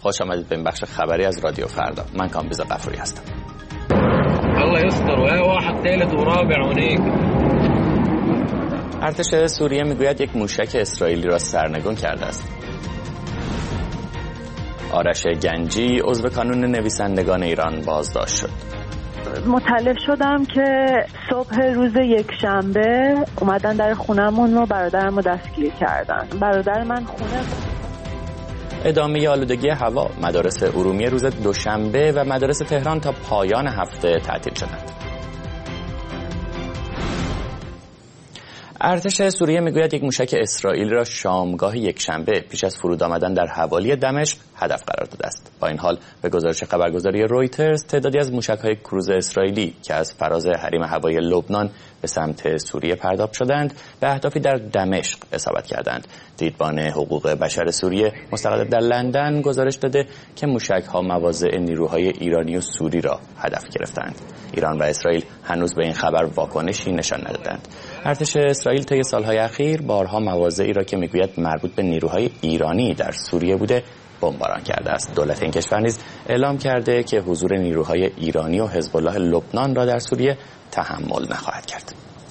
خوش آمدید به این بخش خبری از رادیو فردا. من کامبیز غفوری هستم. الله یستر و واحد ثالث و رابع هناك. ارتش سوریه میگوید یک موشک اسرائیلی را سرنگون کرده است. آرش گنجی عضو کانون نویسندگان ایران بازداشت شد. مطلع شدم که صبح روز یکشنبه اومدن در خونمون و برادرمو دستگیر کردن. برادر من خونه ادامه آلودگی هوا. مدارس ارومیه روز دوشنبه و مدارس تهران تا پایان هفته تعطیل شدند. ارتش سوریه میگوید یک موشک اسرائیلی را شامگاه یکشنبه پیش از فرود آمدن در حوالی دمشق هدف قرار داده است. با این حال به گزارش خبرگزاری رویترز تعدادی از موشک‌های کروز اسرائیلی که از فراز حریم هوایی لبنان به سمت سوریه پرتاب شدند به اهدافی در دمشق اصابت کردند. دیدبان حقوق بشر سوریه مستقر در لندن گزارش داده که موشک‌ها مواضع نیروهای ایرانی و سوری را هدف گرفتند. ایران و اسرائیل هنوز به این خبر واکنشی نشان ندادند. ارتش اسرائیل طی سالهای اخیر بارها مواضعی را که میگوید مربوط به نیروهای ایرانی در سوریه بوده بمباران کرده است. دولت این کشور نیز اعلام کرده که حضور نیروهای ایرانی و حزب الله لبنان را در سوریه تحمل نخواهد کرد.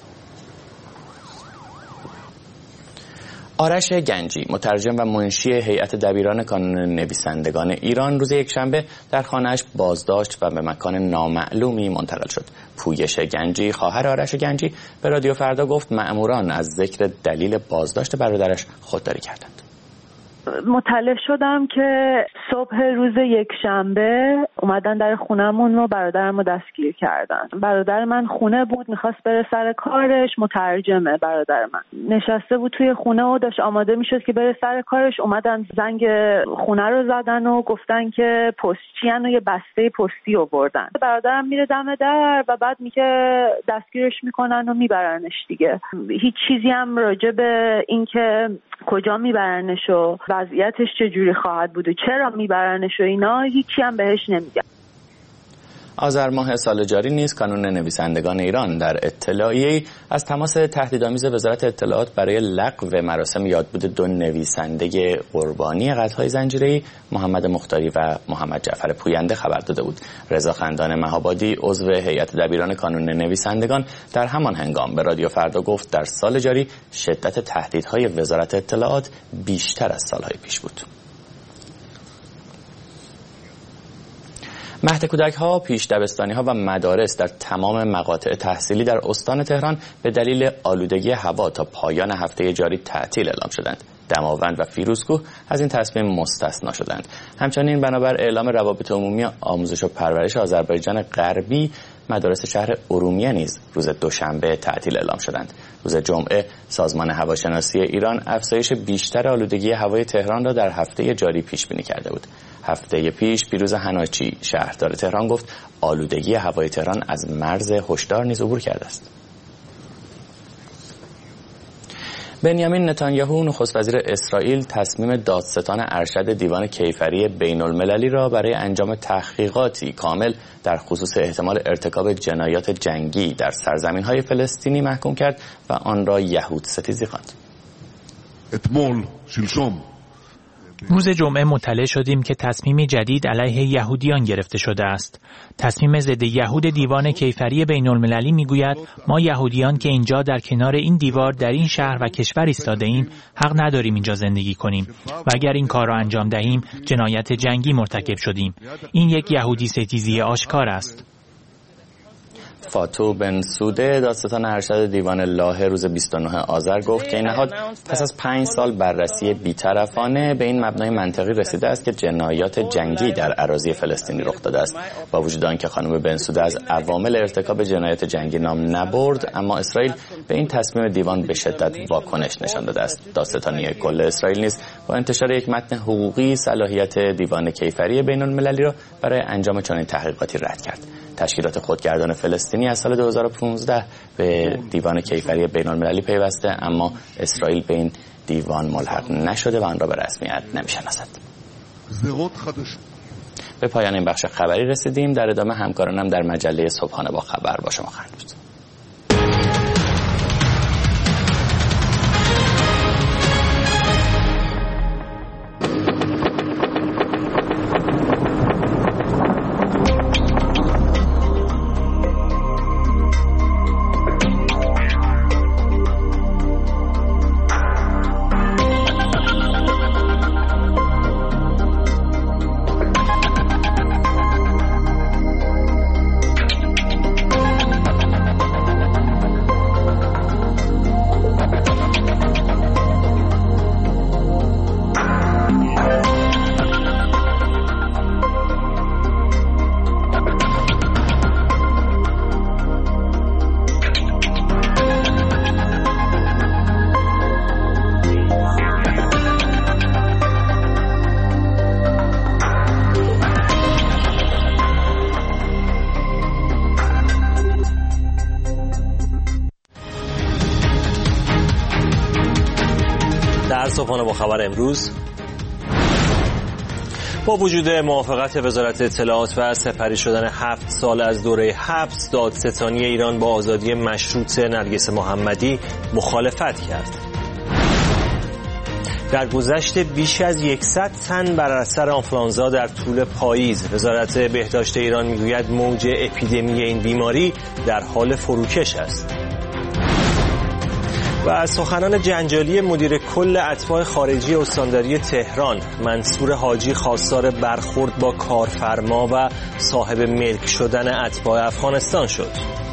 آرش گنجی مترجم و منشی هیئت دبیران کانون نویسندگان ایران روز یکشنبه در خانه‌اش بازداشت و به مکان نامعلومی منتقل شد. پویش گنجی خواهر آرش گنجی به رادیو فردا گفت مأموران از ذکر دلیل بازداشت برادرش خودداری کردند. مطلع شدم که صبح روز یکشنبه اومدن در خونمون و برادرمو دستگیر کردن. برادر من خونه بود، میخواست بره سر کارش. مترجمه برادر من نشسته بود توی خونه و داشت آماده میشد که بره سر کارش. اومدن زنگ خونه رو زدن و گفتن که پستچیان و یه بسته پستی آوردن. برادرم میره دم در و بعد میگه دستگیرش میکنن و میبرنش دیگه. هیچ چیزی هم راجع به اینکه کجا میبرنش و وضعیتش چجوری خواهد بود و چرا میبرنش و اینا هیچی هم بهش نمیگن. آذر ماه سال جاری نیز کانون نویسندگان ایران در اطلاعیه‌ای از تماس تهدیدآمیز وزارت اطلاعات برای لغو مراسم یادبود دو نویسنده قربانی قتل‌های زنجیره‌ای محمد مختاری و محمد جعفر پوینده خبر داده بود. رضا خندان مهابادی عضو هیئت دبیران کانون نویسندگان در همان هنگام به رادیو فردا گفت در سال جاری شدت تهدیدهای وزارت اطلاعات بیشتر از سالهای پیش بود. مهد کودک‌ها، پیش دبستانی‌ها و مدارس در تمام مقاطع تحصیلی در استان تهران به دلیل آلودگی هوا تا پایان هفته جاری تعطیل اعلام شدند. دماوند و فیروزکوه از این تصمیم مستثنا شدند. همچنین بنابر اعلام روابط عمومی آموزش و پرورش آذربایجان غربی مدارس شهر ارومیه نیز روز دوشنبه تعطیل اعلام شدند. روز جمعه سازمان هواشناسی ایران افزایش بیشتر آلودگی هوای تهران را در هفته جاری پیش بینی کرده بود. هفته پیش پیروز حناچی شهردار تهران گفت آلودگی هوای تهران از مرز هشدار نیز عبور کرده است. بنیامین نتانیاهو نخست وزیر اسرائیل تصمیم دادستان ارشد دیوان کیفری بین المللی را برای انجام تحقیقاتی کامل در خصوص احتمال ارتکاب جنایات جنگی در سرزمین‌های فلسطینی محکوم کرد و آن را یهود ستیزی خواند. روز جمعه مطلع شدیم که تصمیم جدید علیه یهودیان گرفته شده است. تصمیم ضد یهود دیوان کیفری بین المللی میگوید ما یهودیان که اینجا در کنار این دیوار در این شهر و کشور ایستاده ایم حق نداریم اینجا زندگی کنیم و اگر این کار را انجام دهیم جنایت جنگی مرتکب شدیم. این یک یهودی ستیزی آشکار است. فاتو بن سوده دادستان ارشد دیوان لاهه روز 29 آذر گفت که این نهاد پس از 5 سال بررسی بی‌طرفانه به این مبنای منطقی رسیده است که جنایات جنگی در اراضی فلسطینی رخ داده است. با وجود آنکه خانم بن سوده از عوامل ارتکاب جنایات جنگی نام نبرد، اما اسرائیل به این تصمیم دیوان به شدت واکنش نشان داده است. دادستانی کل اسرائیل نیز با انتشار یک متن حقوقی صلاحیت دیوان کیفری بین المللی را برای انجام چنین تحقیقاتی رد کرد. تشکیلات خودگردان فلسطینی از سال 2015 به دیوان کیفری بین المللی پیوسته، اما اسرائیل به این دیوان ملحق نشده و آن را به رسمیت نمی‌شناسد. به پایان این بخش خبری رسیدیم. در ادامه همکارانم در مجله صبحانه با خبر با شما خواهند بود. صبحانه با خبر امروز. با وجود موافقت وزارت اطلاعات و سپری شدن 7 سال از دوره حبس، دادستانی ایران با آزادی مشروط نرگس محمدی مخالفت کرد. در گذشت بیش از 100 تن بر اثر آنفولانزا در طول پاییز. وزارت بهداشت ایران میگوید موج اپیدمی این بیماری در حال فروکش است. و سخنان جنجالی مدیر کل اتباع خارجی استانداری تهران منصور حاجی خواستار برخورد با کارفرما و صاحب ملک شدن اتباع افغانستان شد.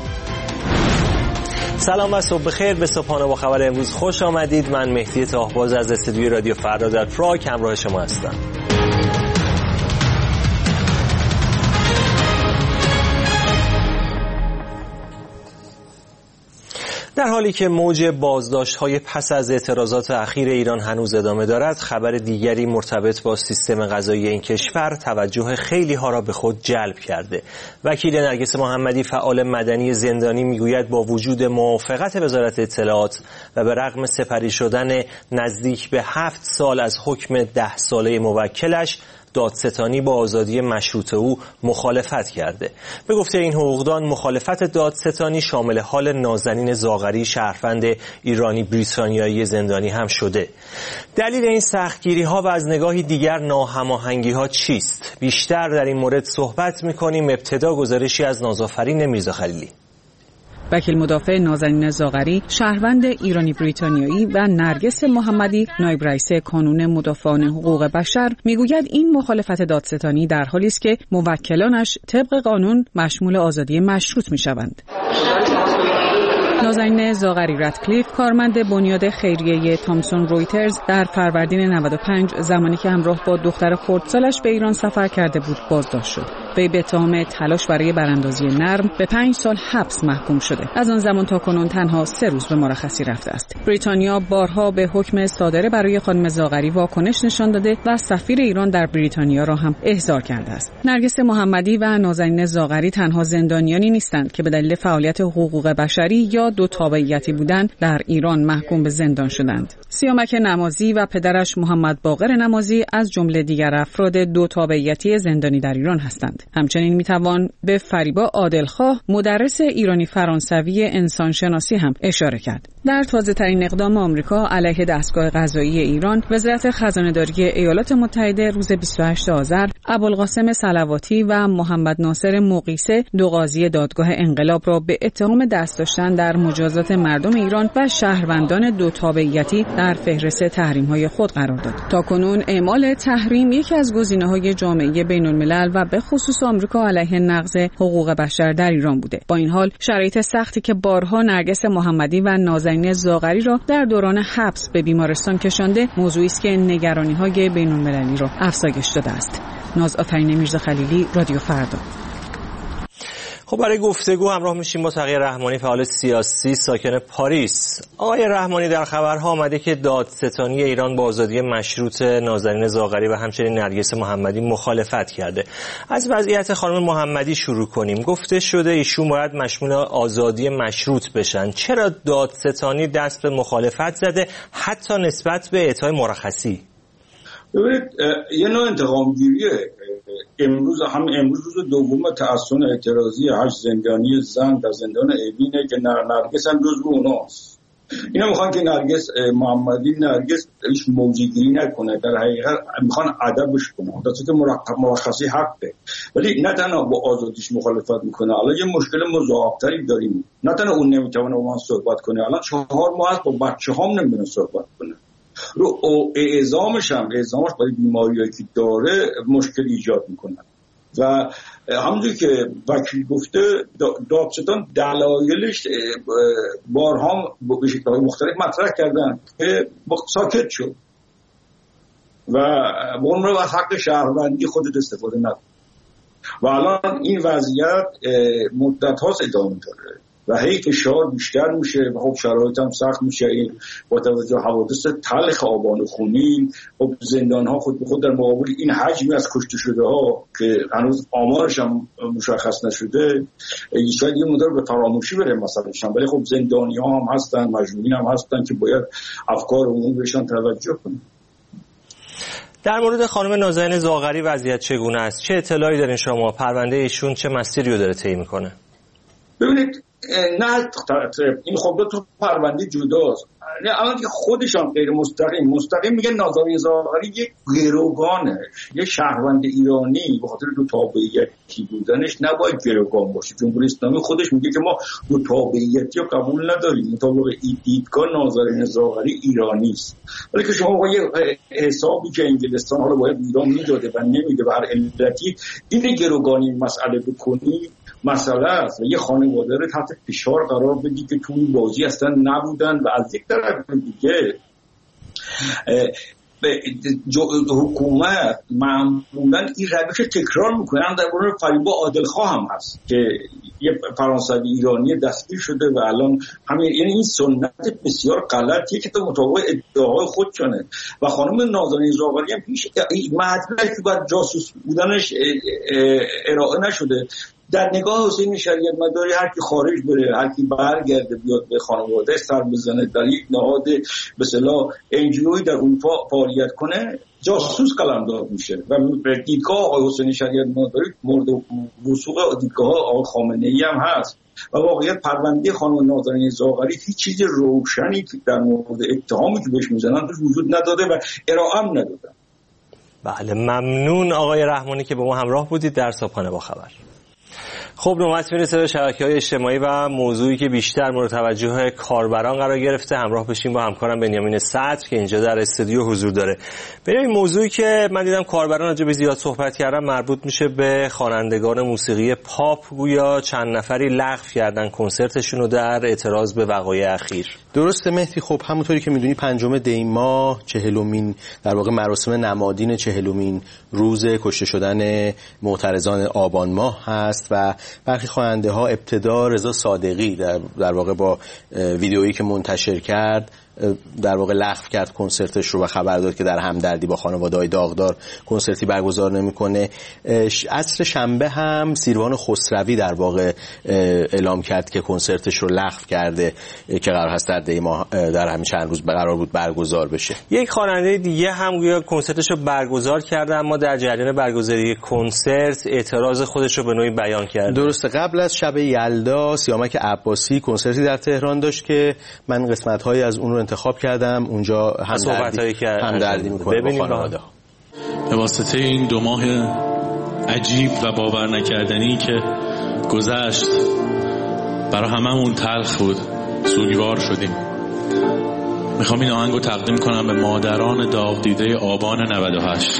سلام و صبح بخیر. به صبحانه با خبر امروز خوش آمدید. من مهدی تاهباز از استودیوی رادیو فردا در پراگ همراه شما هستم. در حالی که موج بازداشت‌های پس از اعتراضات اخیر ایران هنوز ادامه دارد، خبر دیگری مرتبط با سیستم قضایی این کشور توجه خیلی‌ها را به خود جلب کرده. وکیل نرگس محمدی، فعال مدنی زندانی، میگوید با وجود موافقت وزارت اطلاعات و به رغم سپری شدن نزدیک به 7 سال از حکم 10 ساله موکلش، دادستانی با آزادی مشروط او مخالفت کرده. به گفته این حقوقدان، مخالفت دادستانی شامل حال نازنین زاغری، شهروند ایرانی بریتانیایی زندانی هم شده. دلیل این سختگیری‌ها و از نگاهی دیگر ناهماهنگی‌ها چیست؟ بیشتر در این مورد صحبت می‌کنیم. ابتدا گزارشی از نازآفرین میرزا خلیلی. وکیل مدافع نازنین زاغری، شهروند ایرانی بریتانیایی و نرگس محمدی، نایب رئیس کانون مدافعان حقوق بشر، میگوید این مخالفت دادستانی در حالی است که موکلانش طبق قانون مشمول آزادی مشروط میشوند. نازنین زاغری رادکلیف، کارمند بنیاد خیریه تامسون رویترز، در فروردین 95 زمانی که همراه با دختر خردسالش به ایران سفر کرده بود بازداشت شد. وی به اتهام تلاش برای براندازی نرم به 5 سال حبس محکوم شده. از آن زمان تا کنون تنها 3 روز به مرخصی رفته است. بریتانیا بارها به حکم صادره برای خانم زاغری واکنش نشان داده و سفیر ایران در بریتانیا را هم احضار کرده است. نرگس محمدی و نازنین زاغری تنها زندانیانی نیستند که به دلیل فعالیت حقوق بشری یا دو تابعیتی بودند در ایران محکوم به زندان شدند. سیامک نمازی و پدرش محمد باقر نمازی از جمله دیگر افراد دو تابعیتی زندانی در ایران هستند. همچنین میتوان به فریبا عادلخواه، مدرس ایرانی فرانسوی انسانشناسی هم اشاره کرد. در تازه‌ترین اقدام آمریکا علیه دستگاه قضایی ایران، وزارت خزانه‌داری ایالات متحده روز 28 آذر ابوالقاسم صلواتی و محمد ناصر مقیسه، دو قاضی دادگاه انقلاب را به اتهام دست داشتن در مجازات مردم ایران و شهروندان دو تابعیتی در فهرست تحریم‌های خود قرار داد. تاکنون اعمال تحریم یکی از گزینه‌های جامعه بین‌الملل و به خصوص آمریکا علیه نقض حقوق بشر در ایران بوده. با این حال شرایط سختی که بارها نرگس محمدی و نازنین زاغری را در دوران حبس به بیمارستان کشانده، موضوعی است که نگرانی‌های بین‌المللی را افزایش داده است. نازآفرین میرزا خلیلی، رادیو فردا. خب برای گفتگو همراه میشیم با تقی رحمانی، فعال سیاسی ساکن پاریس. آقای رحمانی، در خبرها آمده که دادستانی ایران با آزادی مشروط نازنین زاغری و همچنین نرگس محمدی مخالفت کرده. از وضعیت خانم محمدی شروع کنیم. گفته شده ایشون باید مشمول آزادی مشروط بشن. چرا دادستانی دست به مخالفت زده، حتی نسبت به اعطای مرخصی؟ ببینید، یه نوع انتقامگیریه. امروز روز دوم تعصن اعتراضی 8 زندانی زن در زندان اوینه که نرگس هم جزو اوناست. اینا میخوان که نرگس هیچ موجگیری نکنه، در حقیقت میخوان ادبش کنه، درسته که مرخصی حقه، ولی نه تنها با آزادیش مخالفت میکنه. الان یه مشکل مضاعفتری داریم، نه تنها اون نمیتونه با من صحبت کنه، الان 4 ماه هست با بچه‌هام نمیتونه صحبت کنه. رو اعزامش برای بیماریایی که داره مشکل ایجاد میکنه. و همونجوری که وکیل گفته، دادستان دلایلش بارها به شکل‌های مختلف مطرح کردن که ساکت شد و اون رو از حق شهروندی خودت استفاده نکن. و الان این وضعیت مدت هاست ادامه داره. و هی فشار بیشتر میشه و خب شرایط هم سخت میشه. با توجه حوادث تلخ آبان خونین، خب زندان ها خود به خود در مقابل این حجمی از کشته شده ها که هنوز آمارش هم مشخص نشده شاید یه مدار به فراموشی بره مثلا، ولی خب زندانی ها هم هستن، مجموعین هم هستن که باید افکار عمومی بهشون توجه کنیم. در مورد خانم نازنین زاغری وضعیت چگونه است؟ چه اطلاعی دارین شما؟ پرونده ایشون چه مسیری رو داره طی میکنه؟ ببینید نه این خب دو تا پرونده جداست. اما که خودشان غیر مستقیم میگن نازنین زاغری یک گروگانه، یک شهروند ایرانی به خاطر دو تابعیتی بودنش نباید گروگان باشه. جمهوری اسلامی خودش میگه که ما دو تابعیتی رو قبول نداریم، مطابق این دیدگاه نازنین زاغری ایرانی است. ولی که شما با یه حسابی که انگلستان حالا باید ایران میداده و نمیده به هر علتی این گروگانی مسئله بکنی مسئله است و یه خانواده رو تحت فشار قرار بدی که توی بازی اصلا نبودن و از یک طرف دیگه حکومت معمولا این روش تکرار میکنه. هم در مورد فریبا عادلخواه هم هست که یه فرانسوی ایرانی دستگیر شده و الان همین، یعنی این سنت بسیار غلطیه که تو مطابق ادعاهای خودشونه. و خانم نازنین زاغری هم پیش مطلبی که باید جاسوس بودنش ارائه نشده. در نگاه حسین شریعت مداری هر کی خارج بره، هر کی برگرده بیاد به خانواده سر بزنه، در یک نهاد به اصطلاح NGO در اروپا فعالیت کنه، جاسوس قلمداد میشه. و دیدگاه آقای حسین شریعت مداری مورد وثوق دیدگاه آقای خامنه‌ای هم هست. و واقعیت پرونده خانم نازنین زاغری هیچ چیز روشنی در مورد اتهامی که بهش میزنن توش وجود نداده و ارائه هم نداده. بله، ممنون آقای رحمانی که با ما همراه بودید در صبحانه با خبر. خب نوبت میرسه به شبکه‌های اجتماعی و موضوعی که بیشتر مورد توجه کاربران قرار گرفته. همراه بشیم با همکارم بنیامین صدر که اینجا در استودیو حضور داره. ببینید موضوعی که من دیدم کاربران راجع به زیاد صحبت کردن مربوط میشه به خوانندگان موسیقی پاپ. گویا چند نفری لغو کردن کنسرتشون رو در اعتراض به وقایع اخیر. درسته مهدی. خب همونطوری که میدونی 5 دی ماه 40مین در واقع مراسم نمادین 40مین روز کشته شدن معترضان آبان ماه هست و برخی خواننده ها ابتدا رضا صادقی در واقع با ویدئویی که منتشر کرد در واقع لغو کرد کنسرتش رو و خبر داد که در همدردی با خانواده‌های داغدار کنسرتی برگزار نمی‌کنه. عصر شنبه هم سیروان خسروی در واقع اعلام کرد که کنسرتش رو لغو کرده که قرار هست در دی ماه در همین چند روز قرار بود برگزار بشه. یک خواننده دیگه هم گویا کنسرتش رو برگزار کرده اما در جریان برگزاری کنسرت اعتراض خودش رو به نوعی بیان کرد. درسته. قبل از شب یلدا سیامک عباسی کنسرتی در تهران داشت که من قسمت‌هایی از اون رو انتخاب کردم. اونجا همدردی میکنه با خانواده. به واسطه این 2 ماه عجیب و باور نکردنی که گذشت برای هممون تلخ بود، سوگوار شدیم. میخوام این آهنگو تقدیم کنم به مادران داغ دیده آبان 98.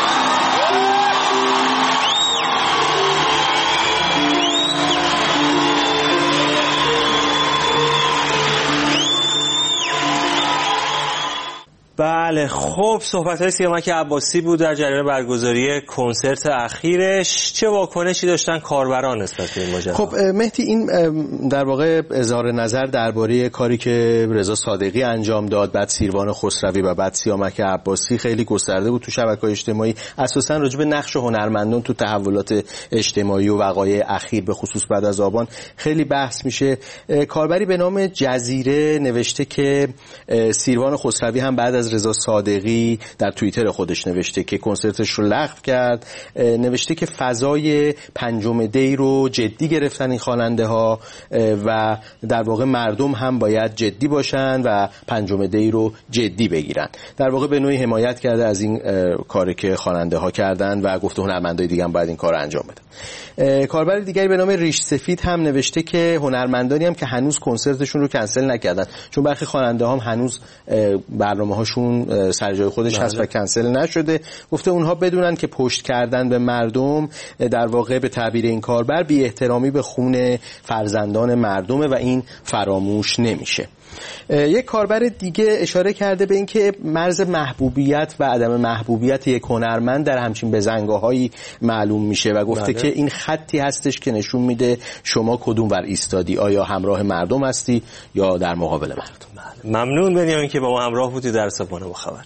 بله خب صحبت‌های سیامک عباسی بود در جریان برگزاری کنسرت اخیرش. چه واکنشی داشتن کاربران نسبت به این ماجرا؟ خب مهدی این در واقع اظهار نظر درباره کاری که رضا صادقی انجام داد، بعد سیروان خسروی و بعد سیامک عباسی خیلی گسترده بود تو شبکه‌های اجتماعی. اساساً راجع به نقش هنرمندان تو تحولات اجتماعی و وقایع اخیر به خصوص بعد از آبان خیلی بحث میشه. کاربری به نام جزیره نوشته که سیروان خسروی هم بعد از رضا صادقی در توییتر خودش نوشته که کنسرتش رو لغو کرد. نوشته که فضای 5 دی رو جدی گرفتن این خواننده ها و در واقع مردم هم باید جدی باشن و 5 دی رو جدی بگیرن. در واقع به نوعی حمایت کرده از این کاری که خواننده ها کردن و گفته هنرمندای دیگه هم باید این کار انجام بدن. کاربر دیگری به نام ریش سفید هم نوشته که هنرمندانی هم که هنوز کنسرتشون رو کنسل نکردن، چون برخی خواننده هم هنوز برنامه‌هاشون سر جای خودش هست و کنسل نشده. گفته اونها بدونن که پشت کردن به مردم در واقع به تعبیر این کاربر بی احترامی به خون فرزندان مردمه و این فراموش نمیشه. یک کاربر دیگه اشاره کرده به اینکه مرز محبوبیت و عدم محبوبیت یک هنرمند در همچین بزنگاهایی معلوم میشه و گفته که این خطی هستش که نشون میده شما کدوم ور ایستادی، آیا همراه مردم هستی یا در مقابل مردم. ممنون بنیامین که با ما همراه بودی در صبحانه با خبر.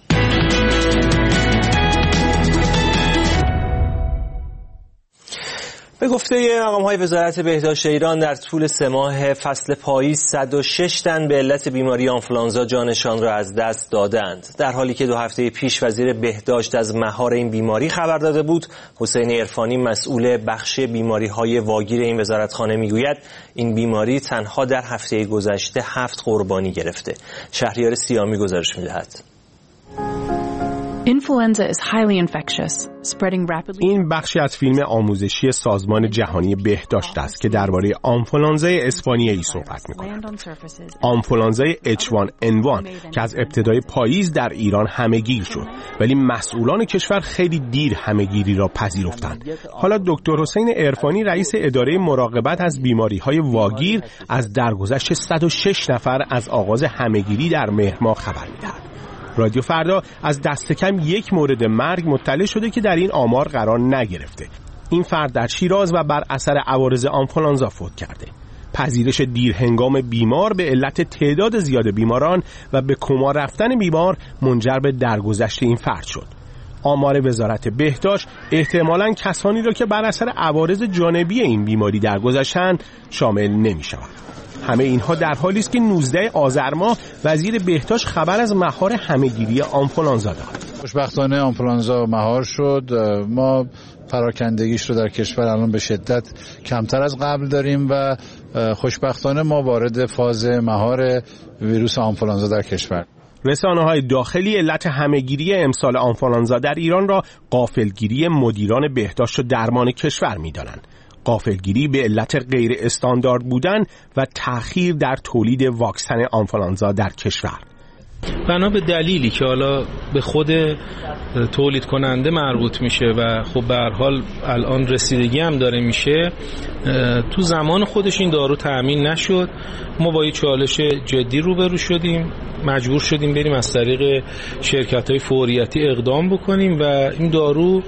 به گفته مقام‌های وزارت بهداشت ایران در طول 3 ماه فصل پاییز 106 تن به علت بیماری آنفولانزا جانشان را از دست دادند، در حالی که 2 هفته پیش وزیر بهداشت از مهار این بیماری خبر داده بود. حسین عرفانی مسئول بخش بیماری‌های واگیر این وزارتخانه میگوید این بیماری تنها در هفته گذشته 7 قربانی گرفته. شهریار سیامی گزارش می‌دهد. این بخشی از فیلم آموزشی سازمان جهانی بهداشت است که درباره آنفولانزای اسپانیایی صحبت می‌کند. آنفولانزای H1N1 که از ابتدای پاییز در ایران همه‌گیر شد، ولی مسئولان کشور خیلی دیر همه‌گیری را پذیرفتند. حالا دکتر حسین عرفانی رئیس اداره مراقبت از بیماری‌های واگیر از درگذشت 106 نفر از آغاز همه‌گیری در مهر ماه خبر می‌دهد. رادیو فردا از دست کم 1 مورد مرگ مطلع شده که در این آمار قرار نگرفته. این فرد در شیراز و بر اثر عوارض آنفولانزا فوت کرده. پذیرش دیرهنگام بیمار به علت تعداد زیاد بیماران و به کما رفتن بیمار منجر به درگذشت این فرد شد. آمار وزارت بهداشت احتمالاً کسانی را که بر اثر عوارض جانبی این بیماری درگذشتند شامل نمی‌شود. همه اینها در حالی است که 19 آذر ماه وزیر بهداشت خبر از مهار همه‌گیری آنفولانزا داد. خوشبختانه آنفولانزا مهار شد. ما پراکندگیش رو در کشور الان به شدت کمتر از قبل داریم و خوشبختانه ما وارد فاز مهار ویروس آنفولانزا در کشور. رسانه‌های داخلی علت همه‌گیری امسال آنفولانزا در ایران را غافلگیری مدیران بهداشت و درمان کشور می‌دانند. غافلگیری به علت غیر استاندارد بودن و تأخیر در تولید واکسن آنفولانزا در کشور. بنا به دلیلی که حالا به خود تولید کننده مربوط میشه و خب به هر حال الان رسیدگی هم داره میشه، تو زمان خودش این دارو تأمین نشد. ما با یه چالش جدی روبرو شدیم، مجبور شدیم بریم از طریق شرکت‌های فوریتی اقدام بکنیم و این دارو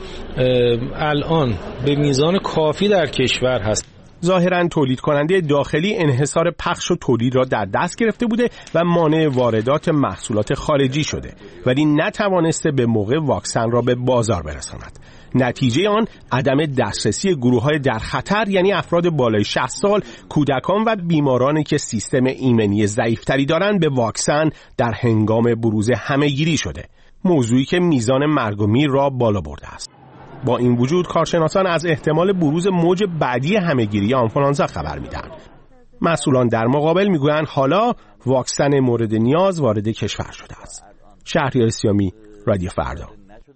الان به میزان کافی در کشور هست. ظاهراً تولید کننده داخلی انحصار پخش و تولید را در دست گرفته بوده و مانع واردات محصولات خارجی شده، ولی نتوانسته به موقع واکسن را به بازار برساند. نتیجه آن عدم دسترسی گروه‌های در خطر، یعنی افراد بالای 60 سال، کودکان و بیمارانی که سیستم ایمنی ضعیف‌تری دارند به واکسن در هنگام بروز همه‌گیری شده، موضوعی که میزان مرگ و میر را بالا برده است. با این وجود کارشناسان از احتمال بروز موج بعدی همه‌گیری آنفولانزا خبر میدن. مسئولان در مقابل میگویند حالا واکسن مورد نیاز وارد کشور شده است. شهریار سیامی، رادیو فردا.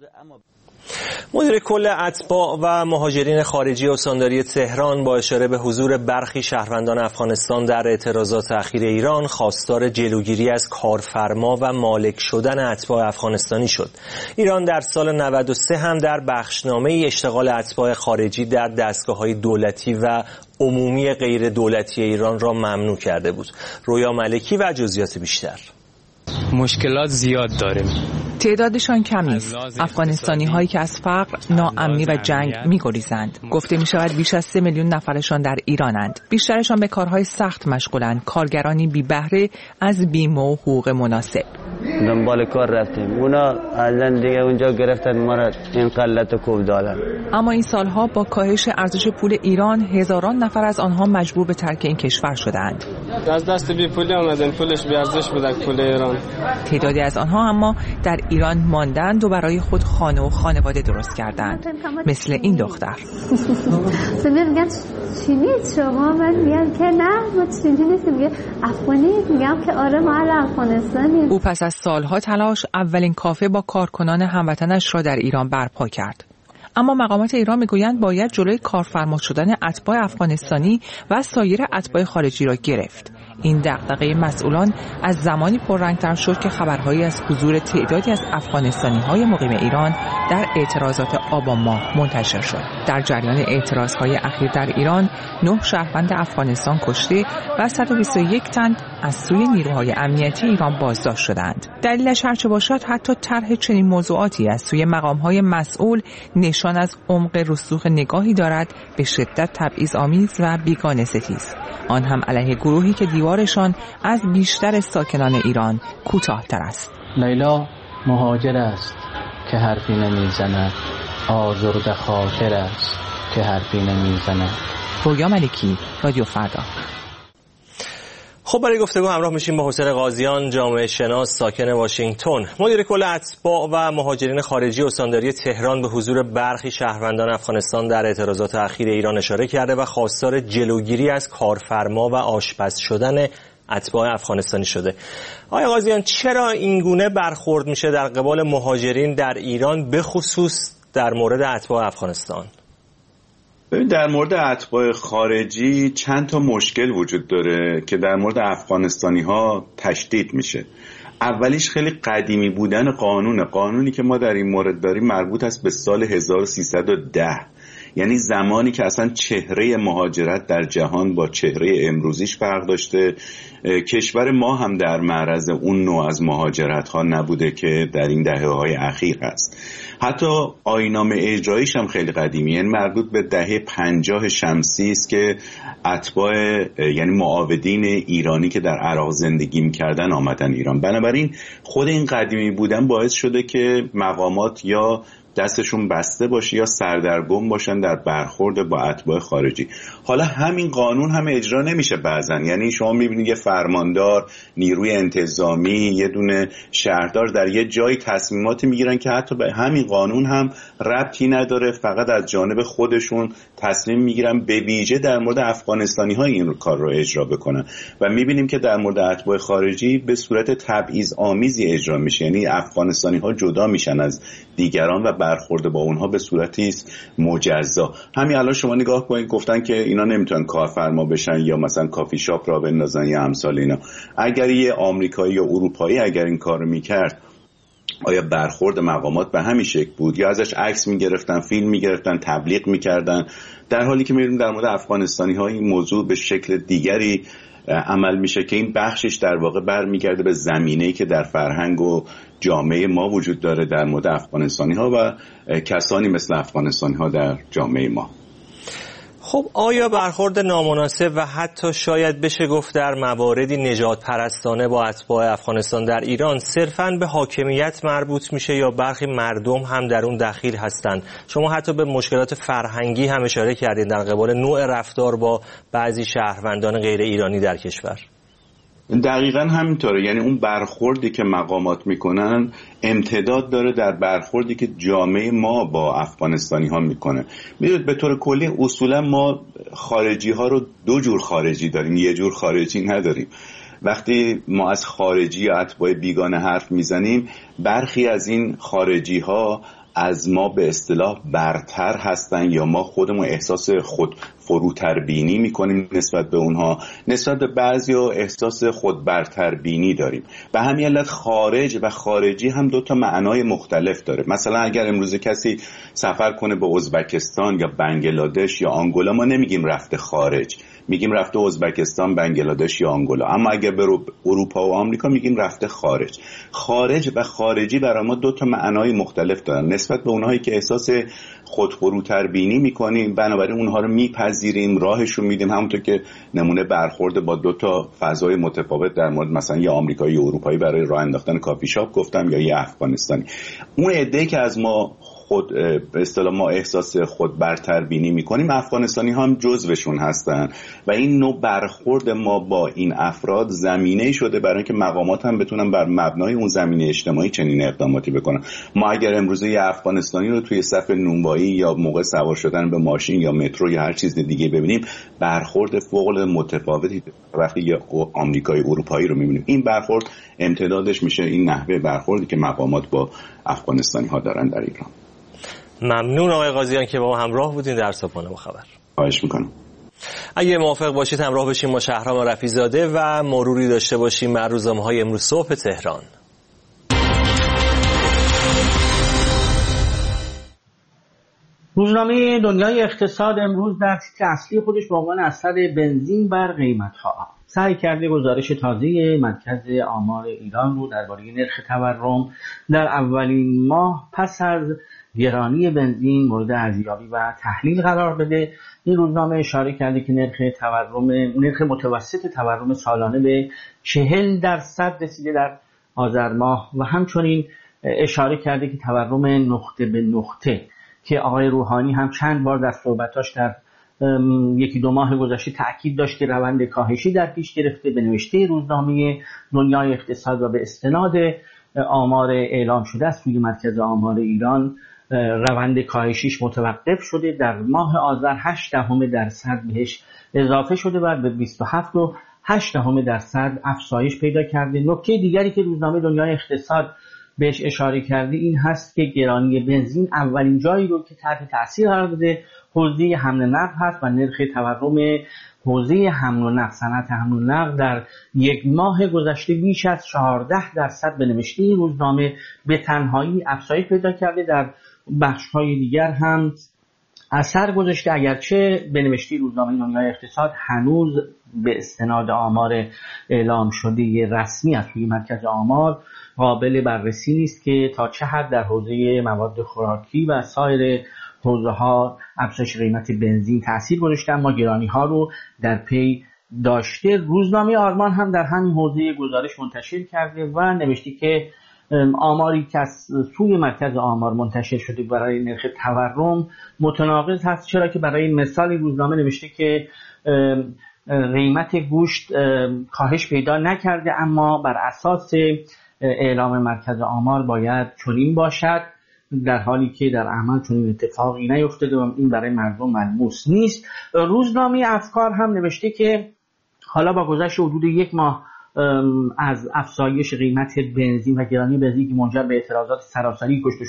مدیر کل اتباع و مهاجرین خارجی استانداری تهران با اشاره به حضور برخی شهروندان افغانستان در اعتراضات اخیر ایران خواستار جلوگیری از کارفرما و مالک شدن اتباع افغانستانی شد. ایران در سال 93 هم در بخشنامه اشتغال اتباع خارجی در دستگاه‌های دولتی و عمومی غیر دولتی ایران را ممنوع کرده بود. رویا ملکی و جزئیات بیشتر. مشکلات زیاد داریم. تعدادشان کم نیست. افغانستانی هایی که از فقر، ناامنی و جنگ می‌گریزند. گفته می‌شود بیش از 3 میلیون نفرشان در ایرانند. بیشترشان به کارهای سخت مشغولند. کارگرانی بی بهره از بیمه و حقوق مناسب. دنبال کار رفتیم. اونا الان دیگه اونجا گرفتن ما را این قلت کوب دادن. اما این سالها با کاهش ارزش پول ایران هزاران نفر از آنها مجبور به ترک این کشور شدند. از دست بی پولی آمدن، پولش بی ارزش بود پول ایران. تعدادی از آنها اما در ایران ماندند و برای خود خانه و خانواده درست کردند، مثل این دختر. میگن چینی شما؟ من میگم که نه ما چینی نیستیم، میگه افغانی. میگم که آره ما افغانستانیم. او پس از سالها تلاش اولین کافه با کارکنان هموطنش را در ایران برپا کرد. اما مقامات ایران میگویند باید جلوی کارفرما شدن اتباع افغانستانی و سایر اتباع خارجی را گرفت. این دغدغه مسئولان از زمانی پررنگ‌تر شد که خبرهایی از حضور تعدادی از افغانستانی‌های مقیم ایران در اعتراضات آبان ماه منتشر شد. در جریان اعتراضهای اخیر در ایران 9 شهروند افغانستان کشته و 121 تن از سوی نیروهای امنیتی ایران بازداشت شدند. دلیلش هرچه باشد حتی طرح چنین موضوعاتی از سوی مقام‌های مسئول نشان از عمق رسوخ نگاهی دارد به شدت تبعیض‌آمیز و بیگانه‌ستیز، آن هم علیه گروهی که دیوارشان از بیشتر ساکنان ایران کوتاه‌تر است. لیلا مهاجر است که حرفی نمیزند، آزرده خاطر است که حرفی نمیزند. رویا ملکی، رادیو فردا. خب برای گفتگو همراه میشیم با حسین قاضیان، جامعه شناس ساکن واشنگتن. مدیر کل اتباع و مهاجرین خارجی استانداری تهران به حضور برخی شهروندان افغانستان در اعتراضات اخیر ایران اشاره کرده و خواستار جلوگیری از کارفرما و آشپز شدن اتباع افغانستانی شده. آقای قاضیان، چرا اینگونه برخورد میشه در قبال مهاجرین در ایران، به خصوص در مورد اتباع افغانستان؟ در مورد اتباع خارجی چند تا مشکل وجود داره که در مورد افغانستانی ها تشدید میشه. اولیش خیلی قدیمی بودن قانونی که ما در این مورد داریم مربوط است به سال 1310، یعنی زمانی که اصلا چهره مهاجرت در جهان با چهره امروزیش فرق داشته. کشور ما هم در معرض اون نوع از مهاجرت ها نبوده که در این دهه های اخیر هست. حتی آیین‌نامه اجراییش هم خیلی قدیمی، یعنی مربوط به دهه 50 شمسی است که اتباع یعنی معاودین ایرانی که در عراق زندگی می‌کردن آمدن ایران. بنابراین خود این قدیمی بودن باعث شده که مقامات یا دستشون بسته باشه یا سردرگم باشن در برخورد با اتباع خارجی. حالا همین قانون هم اجرا نمیشه بعضن، یعنی شما میبینید یه فرماندار، نیروی انتظامی، یه دونه شهردار در یه جای تصمیماتی میگیرن که حتی به همین قانون هم ربطی نداره، فقط از جانب خودشون تصمیم میگیرن به ویژه در مورد افغانستانی ها این کار رو اجرا بکنن و میبینیم که در مورد اتباع خارجی به صورت تبعیض آمیزی اجرا میشه، یعنی افغانستانی ها جدا میشن از دیگران و برخورد با اونها به صورتی است مجزا. همین الان شما نگاه کنید، گفتن که اینا نمیتونن کارفرما بشن یا مثلا کافی شاپ را بندازن یا امثال اینا. اگر یه آمریکایی یا اروپایی اگر این کارو میکرد، آیا برخورد مقامات به همین شکل بود یا ازش عکس میگرفتن، فیلم میگرفتن، تبلیغ میکردن؟ در حالی که میبینیم در مورد افغانستانی ها این موضوع به شکل دیگری عمل میشه که این بخشش در واقع برمیگرده به زمینه‌ای که در فرهنگ و جامعه ما وجود داره در مورد افغانستانی ها و کسانی مثل افغانستانی ها در جامعه ما. خب آیا برخورد نامناسب و حتی شاید بشه گفت در مواردی نجات پرستانه با اتباع افغانستان در ایران صرفاً به حاکمیت مربوط میشه یا برخی مردم هم در اون دخیل هستند؟ شما حتی به مشکلات فرهنگی هم اشاره کردید در قبال نوع رفتار با بعضی شهروندان غیر ایرانی در کشور. دقیقاً همینطوره، یعنی اون برخوردی که مقامات میکنن امتداد داره در برخوردی که جامعه ما با افغانستانی ها میکنه. میدونید به طور کلی اصولا ما خارجی ها رو دو جور خارجی داریم، یه جور خارجی نداریم. وقتی ما از خارجی یا اتباع بیگانه حرف میزنیم، برخی از این خارجی ها از ما به اصطلاح برتر هستن یا ما خودمون احساس خود فروتر بینی میکنیم نسبت به اونها، نسبت به بعضیا احساس خود برتر بینی داریم. به همین علت خارج و خارجی هم دو تا معنای مختلف داره. مثلا اگر امروز کسی سفر کنه به ازبکستان یا بنگلادش یا آنگولا، ما نمیگیم رفته خارج، میگیم رفته ازبکستان، بنگلادش یا آنگولا. اما اگر به اروپا و آمریکا میگیم رفته خارج. خارج و خارجی برای ما دو تا معنای مختلف دارن. نسبت به اونهایی که احساس خودفروتر بینی میکنیم، بنابراین اونها رو میپذیریم، راهشون میدیم، همونطور که نمونه برخورد با دو تا فضای متفاوت در مورد مثلا یه آمریکایی یا اروپایی برای راه انداختن کافی شاپ گفتم یا یه افغانستانی. اون عده‌ای که از ما خود به اصطلاح ما احساس خود برتر بینی میکنیم، افغانستانی هم جزوشون هستن و این نوع برخورد ما با این افراد زمینه شده برای اینکه مقامات هم بتونن بر مبنای اون زمینه اجتماعی چنین اقداماتی بکنن. ما اگر امروز یه افغانستانی رو توی صف نونوایی یا موقع سوار شدن به ماشین یا مترو یا هر چیز دیگه ببینیم، برخورد فوق العاده متفاوتی. وقتی یه آمریکایی اروپایی رو میبینیم، این برخورد امتدادش میشه این نحوه برخوردی که مقامات با افغانستانی ها دارن در ایران. ممنون آقای قاضیان که با ما همراه بودین در صبحانه با خبر. خواهش میکنم. اگه موافق باشید همراه بشیم با شهرام رفیع‌زاده و مروری داشته باشیم بر روزنامه‌های امروز صبح تهران. روزنامه دنیای اقتصاد امروز در تیتر اصلی خودش با عنوان اثر بنزین بر قیمت‌ها سعی کرده گزارش تازه مرکز آمار ایران رو درباره نرخ تورم در اولین ماه پس از گرانی بنزین مورد ارزیابی و تحلیل قرار بده. این روزنامه اشاره کرده که نرخ متوسط تورم سالانه به 40% رسیده در آذر ماه و همچنین اشاره کرده که تورم نقطه به نقطه که آقای روحانی هم چند بار در صحبتاش در یکی دو ماه گذشته تأکید داشت که روند کاهشی در پیش گرفته. به نوشته روزنامه دنیای اقتصاد و به استناد آمار اعلام شده از سوی مرکز آمار ایران روند کاهشیش متوقف شده. در ماه آذر 0.8% بهش اضافه شده و به 27.8% افزایش پیدا کرده. نکته دیگری که روزنامه دنیای اقتصاد بهش اشاره کرده این هست که گرانی بنزین اولین جایی رو که تحت تاثیر قرار داده حوزه حمل و نقل هست و نرخ تورم حوزه حمل و نقل صنعت حمل و نقل در یک ماه گذشته بیش از 14% به نوشته این روزنامه به تنهایی افزایش پیدا کرده. در بخش‌های دیگر هم اثر گذاشته، اگرچه به نوشته روزنامه دنیای اقتصاد هنوز به استناد آمار اعلام شده رسمی از سوی مرکز آمار قابل بررسی نیست که تا چه حد در حوزه مواد خوراکی و سایر حوزه‌ها افزایش قیمت بنزین تأثیر گذاشته، اما گرانی‌ها رو در پی داشته. روزنامه آرمان هم در همین حوزه گزارش منتشر کرده و نوشته که آماری که از سوی مرکز آمار منتشر شده برای نرخ تورم متناقض هست، چرا که برای مثال روزنامه نوشته که قیمت گوشت کاهش پیدا نکرده، اما بر اساس اعلام مرکز آمار باید چنین باشد، در حالی که در عمل چنین اتفاقی نیفتاده و این برای مردم ملموس نیست. روزنامه افکار هم نوشته که حالا با گذشت حدود یک ماه از افزایش قیمت بنزین و گرانی بنزین که منجر به اعتراضات سراسری کشته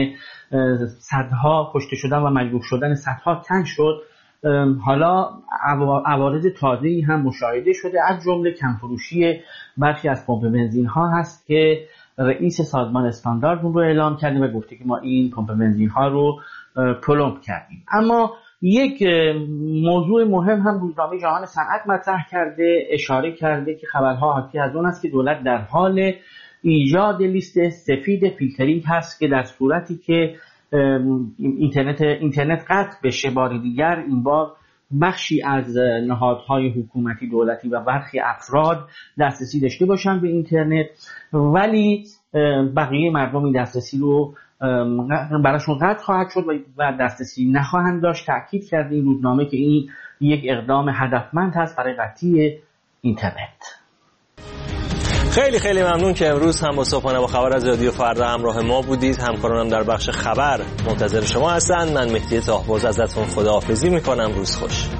شدن و مجروح شدن صدها تن شد، حالا عوارض تازه‌ای هم مشاهده شده، از جمله کمفروشی برخی از پمپ بنزین ها هست که رئیس سازمان استاندارد رو اعلام کرده و گفته که ما این پمپ بنزین ها رو پلمپ کردیم. اما یک موضوع مهم هم روزنامه جهان صنعت مطرح کرده، اشاره کرده که خبرها حاکی از اون است که دولت در حال ایجاد لیست سفید فیلترینگ هست که در صورتی که اینترنت قطع بشه بار دیگر این بار بخشی از نهادهای حکومتی دولتی و برخی افراد دسترسی داشته باشن به اینترنت، ولی بقیه مردم این دسترسی رو براشون قطع خواهد شد و دسترسی نخواهند داشت. تأکید کرده این روزنامه که این یک اقدام هدفمند هست برای قطعی اینترنت. خیلی خیلی ممنون که امروز هم با صبحانه با خبر از رادیو فردا همراه ما بودید. همکارانم در بخش خبر منتظر شما هستند. من مهدی طاهباز ازتون خداحافظی میکنم. روز خوش.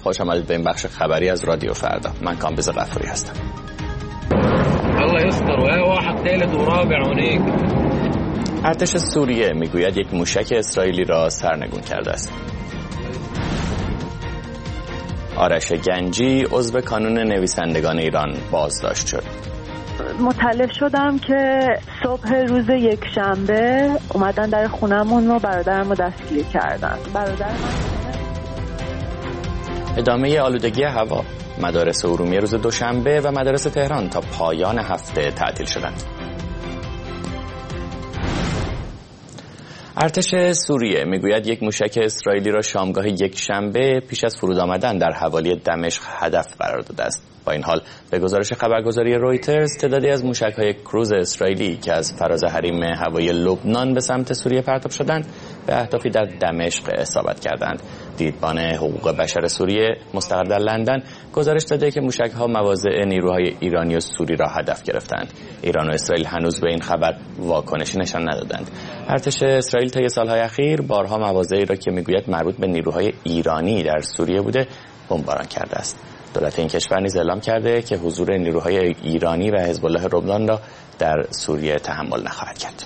خوش آمدید به این بخش خبری از رادیو فردا. من کامبیز غفوری هستم. الله يستر ويا واحد ثالث ورابع هناك. ارتش سوریه میگوید یک موشک اسرائیلی را سرنگون کرده است. آرش گنجی عضو کانون نویسندگان ایران بازداشت شد. مطلع شدم که صبح روز یکشنبه اومدن در خونمون و برادرم رو دستگیر کردن. ادامه آلودگی هوا. مدارس ارومیه روز دوشنبه و مدارس تهران تا پایان هفته تعطیل شدند. ارتش سوریه میگوید یک موشک اسرائیلی را شامگاه یکشنبه پیش از فرود آمدن در حوالی دمشق هدف قرار داده است. با این حال به گزارش خبرگزاری رویترز تعدادی از موشک‌های کروز اسرائیلی که از فراز حریم هوایی لبنان به سمت سوریه پرتاب شدند به اهدافی در دمشق اصابت کردند. دیدبان حقوق بشر سوریه مستقر در لندن گزارش داده که موشک‌ها مواضع نیروهای ایرانی و سوری را هدف گرفتند. ایران و اسرائیل هنوز به این خبر واکنشی نشان ندادند. ارتش اسرائیل طی سال‌های اخیر بارها مواضعی را که میگوید مربوط به نیروهای ایرانی در سوریه بوده بمباران کرده است. دولت این کشور نیز اعلام کرده که حضور نیروهای ایرانی و حزب الله لبنان را در سوریه تحمل نخواهد کرد.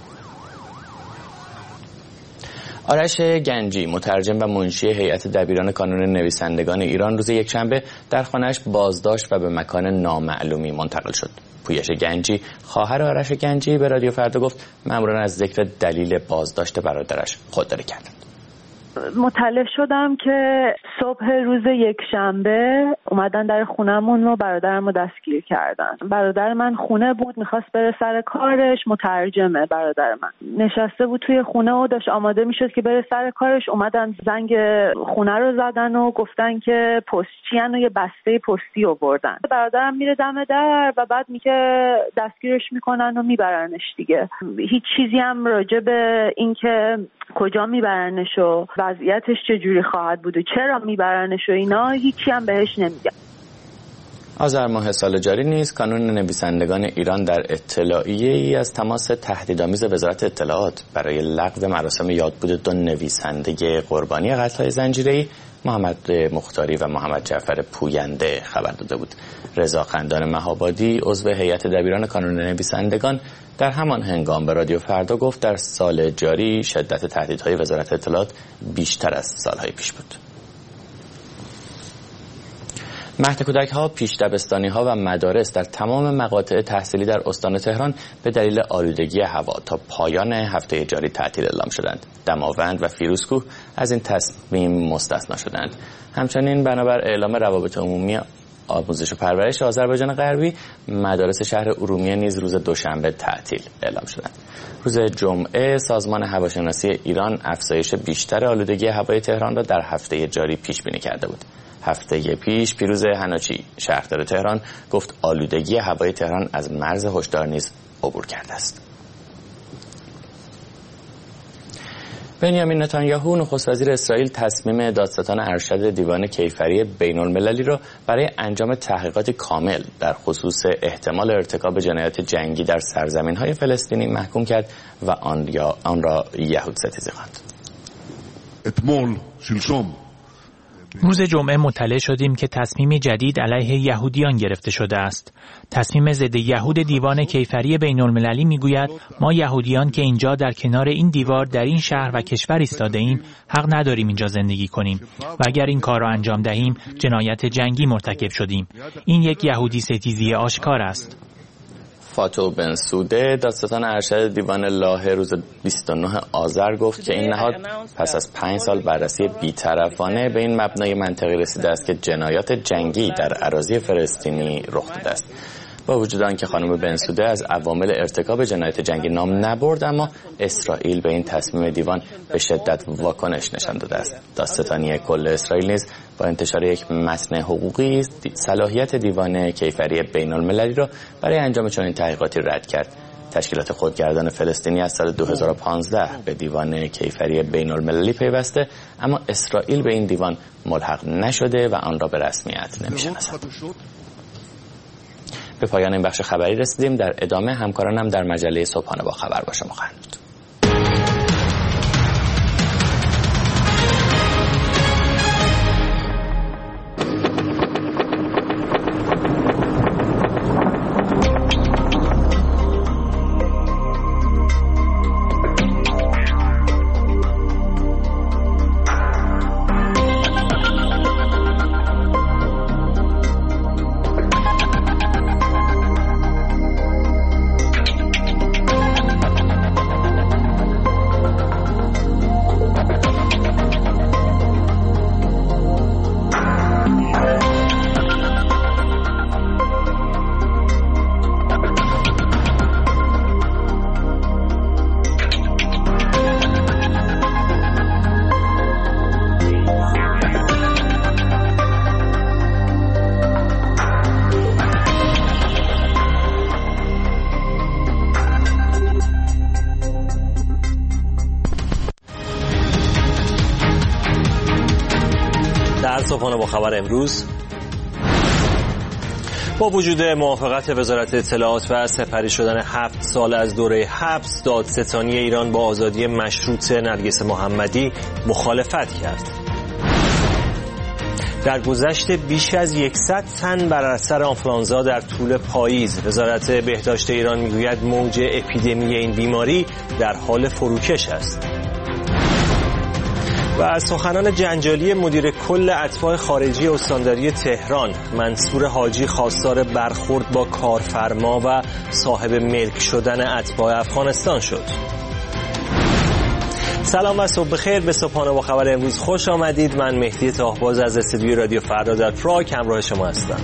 آرش گنجی مترجم و منشی هیئت دبیران کانون نویسندگان ایران روز یکشنبه در خانه‌اش بازداشت و به مکان نامعلومی منتقل شد. پویش گنجی خواهر آرش گنجی به رادیو فردا گفت ماموران از ذکر دلیل بازداشت برادرش خودداری کردند. مطلع شدم که صبح روز یکشنبه اومدن در خونمون و برادرم رو دستگیر کردن. برادر من خونه بود، میخواست بره سر کارش. مترجمه برادر من نشسته بود توی خونه و داشت آماده میشد که بره سر کارش. اومدن زنگ خونه رو زدن و گفتن که پستچیان و یه بسته پستی آوردن. برادرم میره دم در و بعد میگه دستگیرش میکنن و میبرنش دیگه. هیچ چیزی هم راجع به اینکه کجا میبرنش و وضعیتش چجوری خواهد بود و چرا میبرنش و اینا هیچی هم بهش نمیگن. آذر ماه سال جاری نیز کانون نویسندگان ایران در اطلاعیه‌ای از تماس تهدیدآمیز وزارت اطلاعات برای لغو مراسم یادبود دو نویسنده قربانی قتل‌های زنجیره‌ای محمد مختاری و محمد جعفر پوینده خبر داده بود. رضا خندان مهابادی عضو هیئت دبیران کانون نویسندگان در همان هنگام به رادیو فردا گفت در سال جاری شدت تهدیدهای وزارت اطلاعات بیشتر از سالهای پیش بود. مهد کودک‌ها، پیش دبستانی‌ها و مدارس در تمام مقاطع تحصیلی در استان تهران به دلیل آلودگی هوا تا پایان هفته جاری تعطیل اعلام شدند. دماوند و فیروزکوه از این تصمیم مستثنا شدند. همچنین بنابر اعلام روابط عمومی آموزش و پرورش آذربایجان غربی، مدارس شهر ارومیه نیز روز دوشنبه تعطیل اعلام شدند. روز جمعه سازمان هواشناسی ایران افزایش بیشتر آلودگی هوای تهران را در هفته جاری پیش بینی کرده بود. هفته پیش پیروز حناچی شهردار تهران گفت آلودگی هوای تهران از مرز هشدار نیز عبور کرده است. بنیامین نتانیاهو نخست وزیر اسرائیل تصمیم دادستان ارشد دیوان کیفری بین‌المللی را برای انجام تحقیقاتی کامل در خصوص احتمال ارتکاب جنایات جنگی در سرزمین‌های فلسطینی محکوم کرد و آن را یهودستیزی خواند. روز جمعه مطلع شدیم که تصمیم جدید علیه یهودیان گرفته شده است. تصمیم ضد یهود دیوان کیفری بین‌المللی میگوید ما یهودیان که اینجا در کنار این دیوار در این شهر و کشور ایستاده ایم حق نداریم اینجا زندگی کنیم و اگر این کار را انجام دهیم جنایت جنگی مرتکب شدیم. این یک یهودی ستیزی آشکار است. فاتو بنسوده دادستان ارشد دیوان لاهه روز 29 آذر گفت که این نهاد پس از 5 سال بررسی بی‌طرفانه به این مبنای منطقی رسیده است که جنایات جنگی در اراضی فلسطینی رخ داده است. با وجود آنکه خانم بنسوده از عوامل ارتکاب جنایت جنگی نام نبرد، اما اسرائیل به این تصمیم دیوان به شدت واکنش نشان داده است. دادستانی کل اسرائیل نیز با انتشار یک متن حقوقی صلاحیت دیوان کیفری بین‌المللی را برای انجام چنین تحقیقاتی رد کرد. تشکیلات خودگردان فلسطینی از سال 2015 به دیوان کیفری بین‌المللی پیوسته، اما اسرائیل به این دیوان ملحق نشده و آن را به رسمیت نمی‌شناسد. به پایان این بخش خبری رسیدیم. در ادامه همکارانم در مجله صبحانه با خبر با شما خواهند بود. صبحانه با خبر امروز. با وجود موافقت وزارت اطلاعات و سپری شدن 7 سال از دوره حبس، دادستانی ایران با آزادی مشروط نرگس محمدی مخالفت کرد. در گذشت بیش از 100 تن بر اثر آنفولانزا در طول پاییز، وزارت بهداشت ایران میگوید موج اپیدمی این بیماری در حال فروکش است. و از سخنان جنجالی مدیر کل اتباع خارجی استانداری تهران، منصور حاجی، خواستار برخورد با کارفرما و صاحب ملک شدن اتباع افغانستان شد. سلام و صبح بخیر. به صبحانه با خبر امروز خوش آمدید. من مهدی تاهباز از استودیوی رادیو فردا در پراگ همراه شما هستم.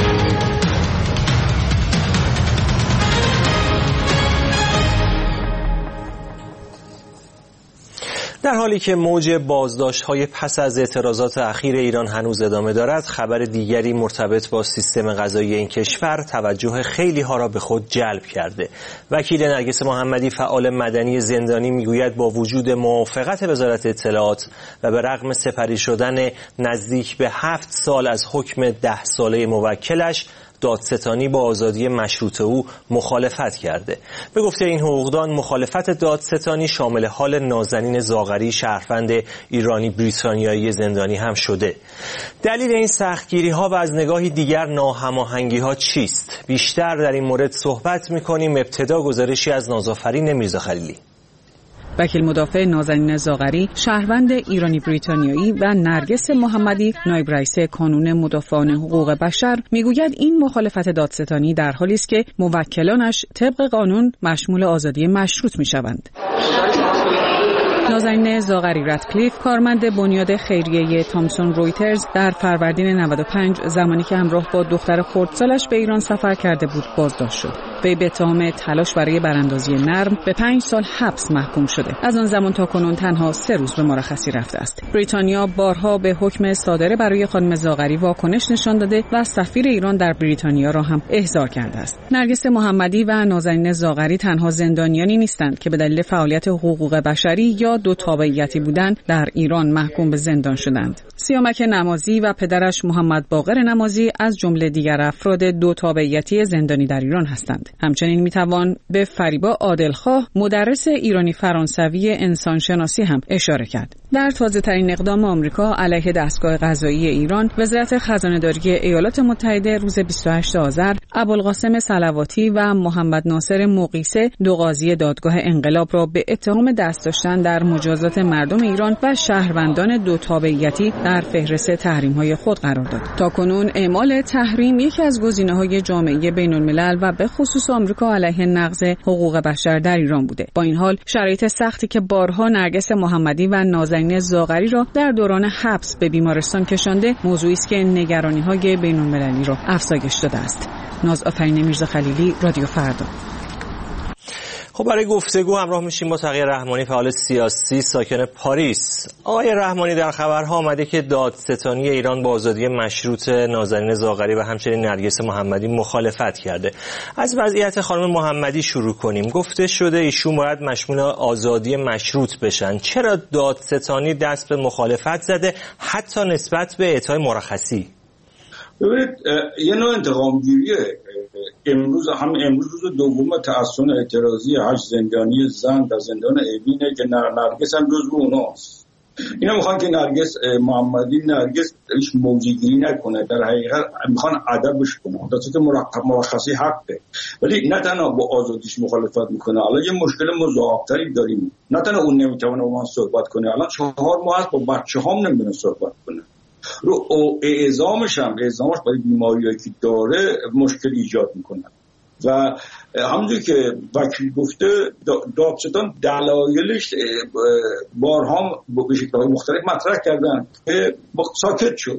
در حالی که موج بازداشت‌های پس از اعتراضات اخیر ایران هنوز ادامه دارد، خبر دیگری مرتبط با سیستم قضایی این کشور توجه خیلی‌ها را به خود جلب کرده. وکیل نرگس محمدی، فعال مدنی زندانی، میگوید با وجود موافقت وزارت اطلاعات و به رغم سپری شدن نزدیک به 7 سال از حکم 10 ساله موکلش، دادستانی با آزادی مشروط او مخالفت کرده. به گفته این حقوقدان، مخالفت دادستانی شامل حال نازنین زاغری، شهروند ایرانی بریتانیایی زندانی هم شده. دلیل این سختگیری‌ها و از نگاهی دیگر ناهماهنگی‌ها چیست؟ بیشتر در این مورد صحبت می‌کنیم. ابتدا گزارشی از نازآفرین میرزا خلیلی. وکیل مدافع نازنین زاغری، شهروند ایرانی بریتانیایی و نرگس محمدی، نایب رئیس کانون مدافعان حقوق بشر، میگوید این مخالفت دادستانی در حالی است که موکلانش طبق قانون مشمول آزادی مشروط میشوند. نازنین زاغری رادکلیف، کارمند بنیاد خیریه تامسون رویترز، در فروردین 95 زمانی که همراه با دختر خردسالش به ایران سفر کرده بود بازداشت شد. وی به اتهام تلاش برای براندازی نرم به 5 سال حبس محکوم شده. از آن زمان تا کنون تنها 3 روز به مرخصی رفته است. بریتانیا بارها به حکم صادره برای خانم زاغری واکنش نشان داده و سفیر ایران در بریتانیا را هم احضار کرده است. نرگس محمدی و نازنین زاغری تنها زندانیانی نیستند که به دلیل فعالیت حقوق بشری یا دو تابعیتی بودند در ایران محکوم به زندان شدند. سیامک نمازی و پدرش محمد باقر نمازی از جمله دیگر افراد دو تابعیتی زندانی در ایران هستند. همچنین میتوان به فریبا عادلخواه، مدرس ایرانی فرانسوی انسانشناسی هم اشاره کرد. در تازه‌ترین اقدام آمریکا علیه دستگاه قضایی ایران، وزارت خزانه‌داری ایالات متحده روز 28 آذر ابوالقاسم صلواتی و محمد ناصر مقیسه، دو قاضی دادگاه انقلاب را به اتهام دست داشتن در مجازات مردم ایران و شهروندان دو تابعیتی در فهرست تحریم‌های خود قرار داد. تاکنون اعمال تحریم یکی از گزینه‌های جامعه بین‌الملل و به خصوص آمریکا علیه نقض حقوق بشر در ایران بوده. با این حال شرایط سختی که بارها نرگس محمدی و نازنین زاغری را در دوران حبس به بیمارستان کشانده، موضوعی است که نگرانی‌های بین‌المللی را افزایش داده است. نازآفرین میرزا خلیلی، رادیو فردا. خب برای گفتگو همراه میشیم با تقی رحمانی، فعال سیاسی ساکن پاریس. آقای رحمانی، در خبرها آمده که دادستانی ایران با آزادی مشروط نازنین زاغری و همچنین نرگس محمدی مخالفت کرده. از وضعیت خانم محمدی شروع کنیم. گفته شده ایشون باید مشمول آزادی مشروط بشن. چرا دادستانی دست به مخالفت زده، حتی نسبت به اعطای مرخصی؟ ببینید، یه نوع انتقامگیریه. امروز روز دوم تعصن اعتراضی 8 زندانی زن در زندان اوینه که نرگس هم جزو اوناست. اینا میخوان که نرگس محمدی هیچ موضع‌گیری نکنه، در حقیقت میخوان ادبش کنه. در صورت مرخصی حقه، ولی نه تنها با آزادیش مخالفت میکنه. الان یه مشکل مضاعف‌تری داریم. نه تنها اون نمیتونه با من صحبت کنه، الان 4 ماه است با بچه‌هام نمیتونه صحبت کنه. رو اعزامش برای بیماریایی که داره مشکل ایجاد میکنه. و همونجور که وکیل گفته، دادستان دلایلش بارها به شکل‌های مختلف مطرح کردن که ساکت شد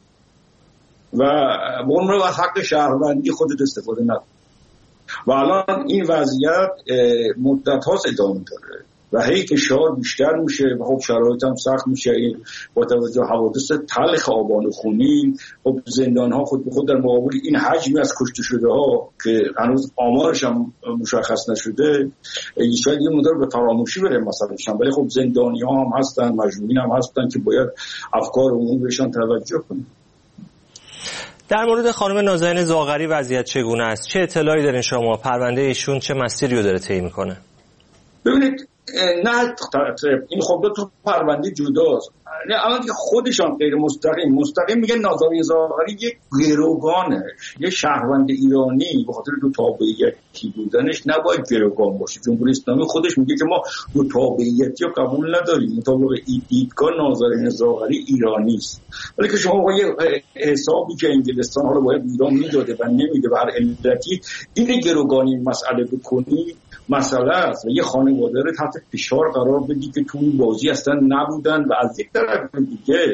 و اون رو از حق شهروندی خودت استفاده نکن. و الان این وضعیت مدت هاست ادامه داره و هی فشار بیشتر میشه و خب شرایط هم سخت میشه. با توجه حوادث تلخ آبان و خونین، خب زندان ها خود به خود در مقابل این حجمی از کشته شده ها که هنوز آمارش هم مشخص نشده شاید یه مدار به فراموشی بره مثلا، ولی خب زندانی ها هم هستن، مجروحین هم هستن که باید افکار عمومی بهشان توجه کنیم. در مورد خانم نازنین زاغری وضعیت چگونه است؟ چه اطلاعی دارین شما؟ پرونده ایشون چه مسیری رو داره طی میکنه؟ ببینید نه این خب دو تا پرونده جداست. اما که خودشان غیر مستقیم میگن نازنین زاغری یک گروگانه، یه شهروند ایرانی به خاطر دو تابعیتی بودنش نباید گروگان باشه. جمهوری اسلامی خودش میگه که ما دو تابعیتی رو قبول نداریم، مطابق دیدگاه نازنین زاغری ایرانی است. ولی که شما با یه حسابی که انگلستان حالا باید ایران میداده و نمیده و هر علتی این گروگانی مسئله بکنی مسئله است و یه خانواده رو تحت فشار قرار بدی که تو این بازی اصلا نبودن و از یک طرف دیگه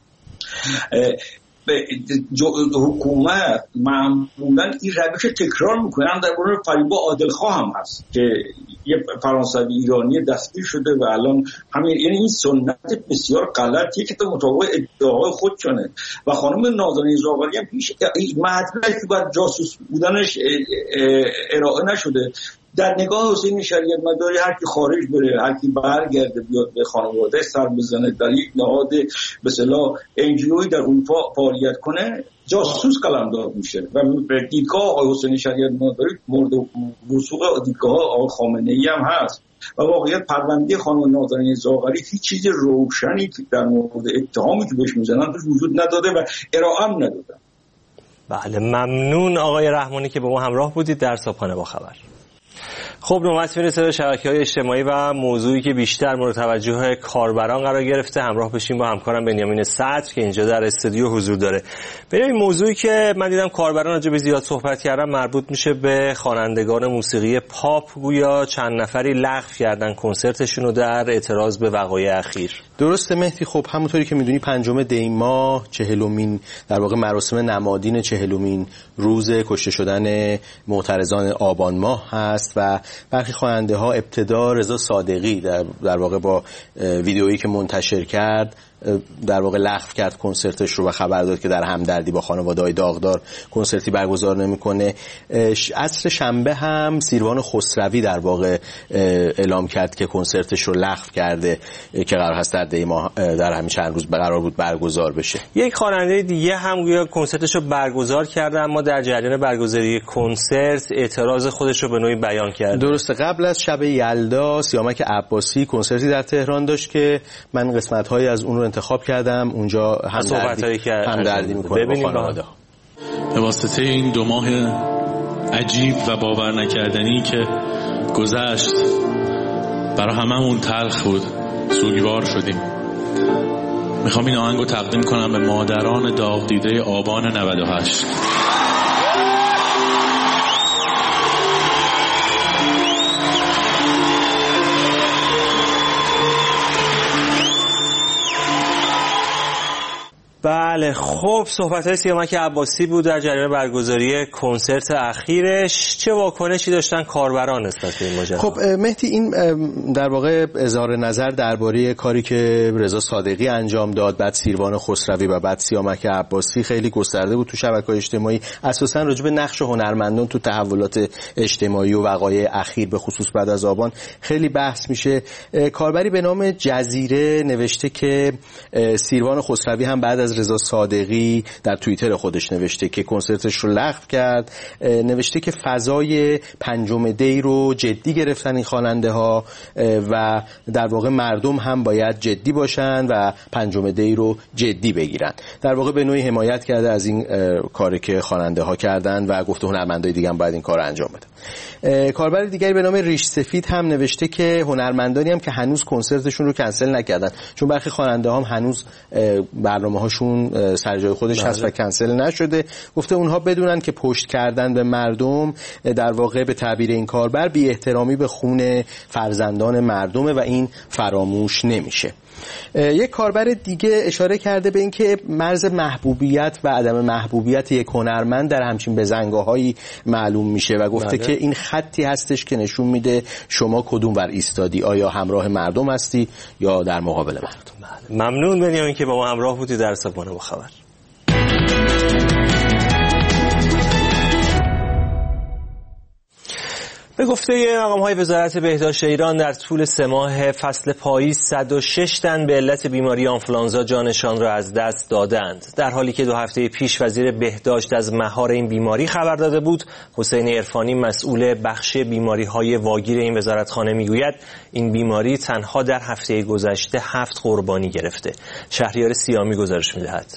حکومت معمولا این روش تکرار میکنن. در مورد فریبا عادلخواه هم هست که یه فرانسوی ایرانی دستگیر شده و الان همین، یعنی این سنت بسیار غلطیه که تو مطابق ادعاهای خودشونه. و خانم نازنین زاغری هم پیش مطلبی که باید جاسوس بودنش ارائه نشده. در نگاه حسین شریعت مداری هر کی خارج بره، هر کی برگرده بیاد به خانواده سر بزنه، در یک نهاد به اصطلاح انجیوی در اروپا فعالیت کنه، جاسوس قلمداد میشه. و دیدگاه آقای حسین شریعت مداری مورد وثوق دیدگاه آقای خامنه‌ای هم هست. و واقعیت پرونده خانم نازنین زاغری هیچ چیز روشنی که در مورد اتهامی که بهش میزنن توش وجود نداده و ارائه هم ندادن. بله ممنون آقای رحمانی که با ما همراه بودید در صبحانه با خبر. خب نوبت میرسه به شبکه‌های اجتماعی و موضوعی که بیشتر مورد توجه کاربران قرار گرفته. همراه بشیم با همکارم بنیامین صدر که اینجا در استودیو حضور داره. ببینید موضوعی که من دیدم کاربران راجع به زیاد صحبت کردن مربوط میشه به خوانندگان موسیقی پاپ. گویا چند نفری لغو کردن کنسرتشون رو در اعتراض به وقایع اخیر. درسته مهدی. خب همونطوری که میدونی 5 دی ماه 40مین در واقع مراسم نمادین 40مین روز کشته شدن معترضان آبان ماه هست و برخی خواننده ها ابتدا رضا صادقی در واقع با ویدئویی که منتشر کرد در واقع لغو کرد کنسرتش رو و خبر داد که در همدردی با خانواده‌های داغدار کنسرتی برگزار نمی‌کنه. عصر شنبه هم سیروان خسروی در واقع اعلام کرد که کنسرتش رو لغو کرده که قرار هست در دی ماه در همین چند روز قرار بود برگزار بشه. یک خواننده دیگه هم گویا کنسرتش رو برگزار کرده اما در جریان برگزاری کنسرت اعتراض خودش رو به نوعی بیان کرد. درسته. قبل از شب یلدا سیامک عباسی کنسرتی در تهران داشت که من قسمت‌هایی از اون رو انتخاب کردم. اونجا همدردی میکنه با خانواده. به واسطه این 2 ماه عجیب و باور نکردنی که گذشت برای هممون تلخ بود، سوگوار شدیم. میخوام این آهنگو تقدیم کنم به مادران داغ دیده آبان 98. بله خب صحبت‌های سیامک عباسی بود در جریان برگزاری کنسرت اخیرش. چه واکنشی داشتن کاربران نسبت به این ماجرا؟ خب مهدی این در واقع اظهار نظر درباره کاری که رضا صادقی انجام داد، بعد سیروان خسروی و بعد سیامک عباسی خیلی گسترده بود تو شبکه‌های اجتماعی. اساساً راجع به نقش هنرمندان تو تحولات اجتماعی و وقایع اخیر به خصوص بعد از آبان خیلی بحث میشه. کاربری به نام جزیره نوشته که سیروان خسروی هم بعد از رضا صادقی در توییتر خودش نوشته که کنسرتش رو لغو کرد. نوشته که فضای 5 دی رو جدی گرفتن این خواننده ها و در واقع مردم هم باید جدی باشن و 5 دی رو جدی بگیرن. در واقع به نوعی حمایت کرده از این کاری که خواننده ها کردن و گفته هنرمندای دیگه هم باید این کار رو انجام بدن. کاربر دیگری به نام ریش سفید هم نوشته که هنرمندانی هم که هنوز کنسرتشون رو کنسل نکردن، چون برخی خواننده هم هنوز برنامه‌هاشون ایشون سر جای خودش هست و کنسل نشده. گفته اونها بدونن که پشت کردن به مردم در واقع به تعبیر این کاربر بی احترامی به خون فرزندان مردمه و این فراموش نمیشه. یک کاربر دیگه اشاره کرده به اینکه مرز محبوبیت و عدم محبوبیت یک هنرمند در همچین بزنگاهایی معلوم میشه و گفته که این خطی هستش که نشون میده شما کدوم ور ایستادی، آیا همراه مردم هستی یا در مقابل مردم. ممنون بنیامین که با ما همراه بودی در سپانه با خبر. به گفته مقام‌های وزارت بهداشت ایران در طول 3 ماه فصل پاییز 106 تن به علت بیماری آنفولانزا جانشان را از دست دادند، در حالی که 2 هفته پیش وزیر بهداشت از مهار این بیماری خبر داده بود. حسین عرفانی مسئول بخش بیماری‌های واگیر این وزارتخانه میگوید این بیماری تنها در هفته گذشته 7 قربانی گرفته. شهریار سیامی گزارش می‌دهد.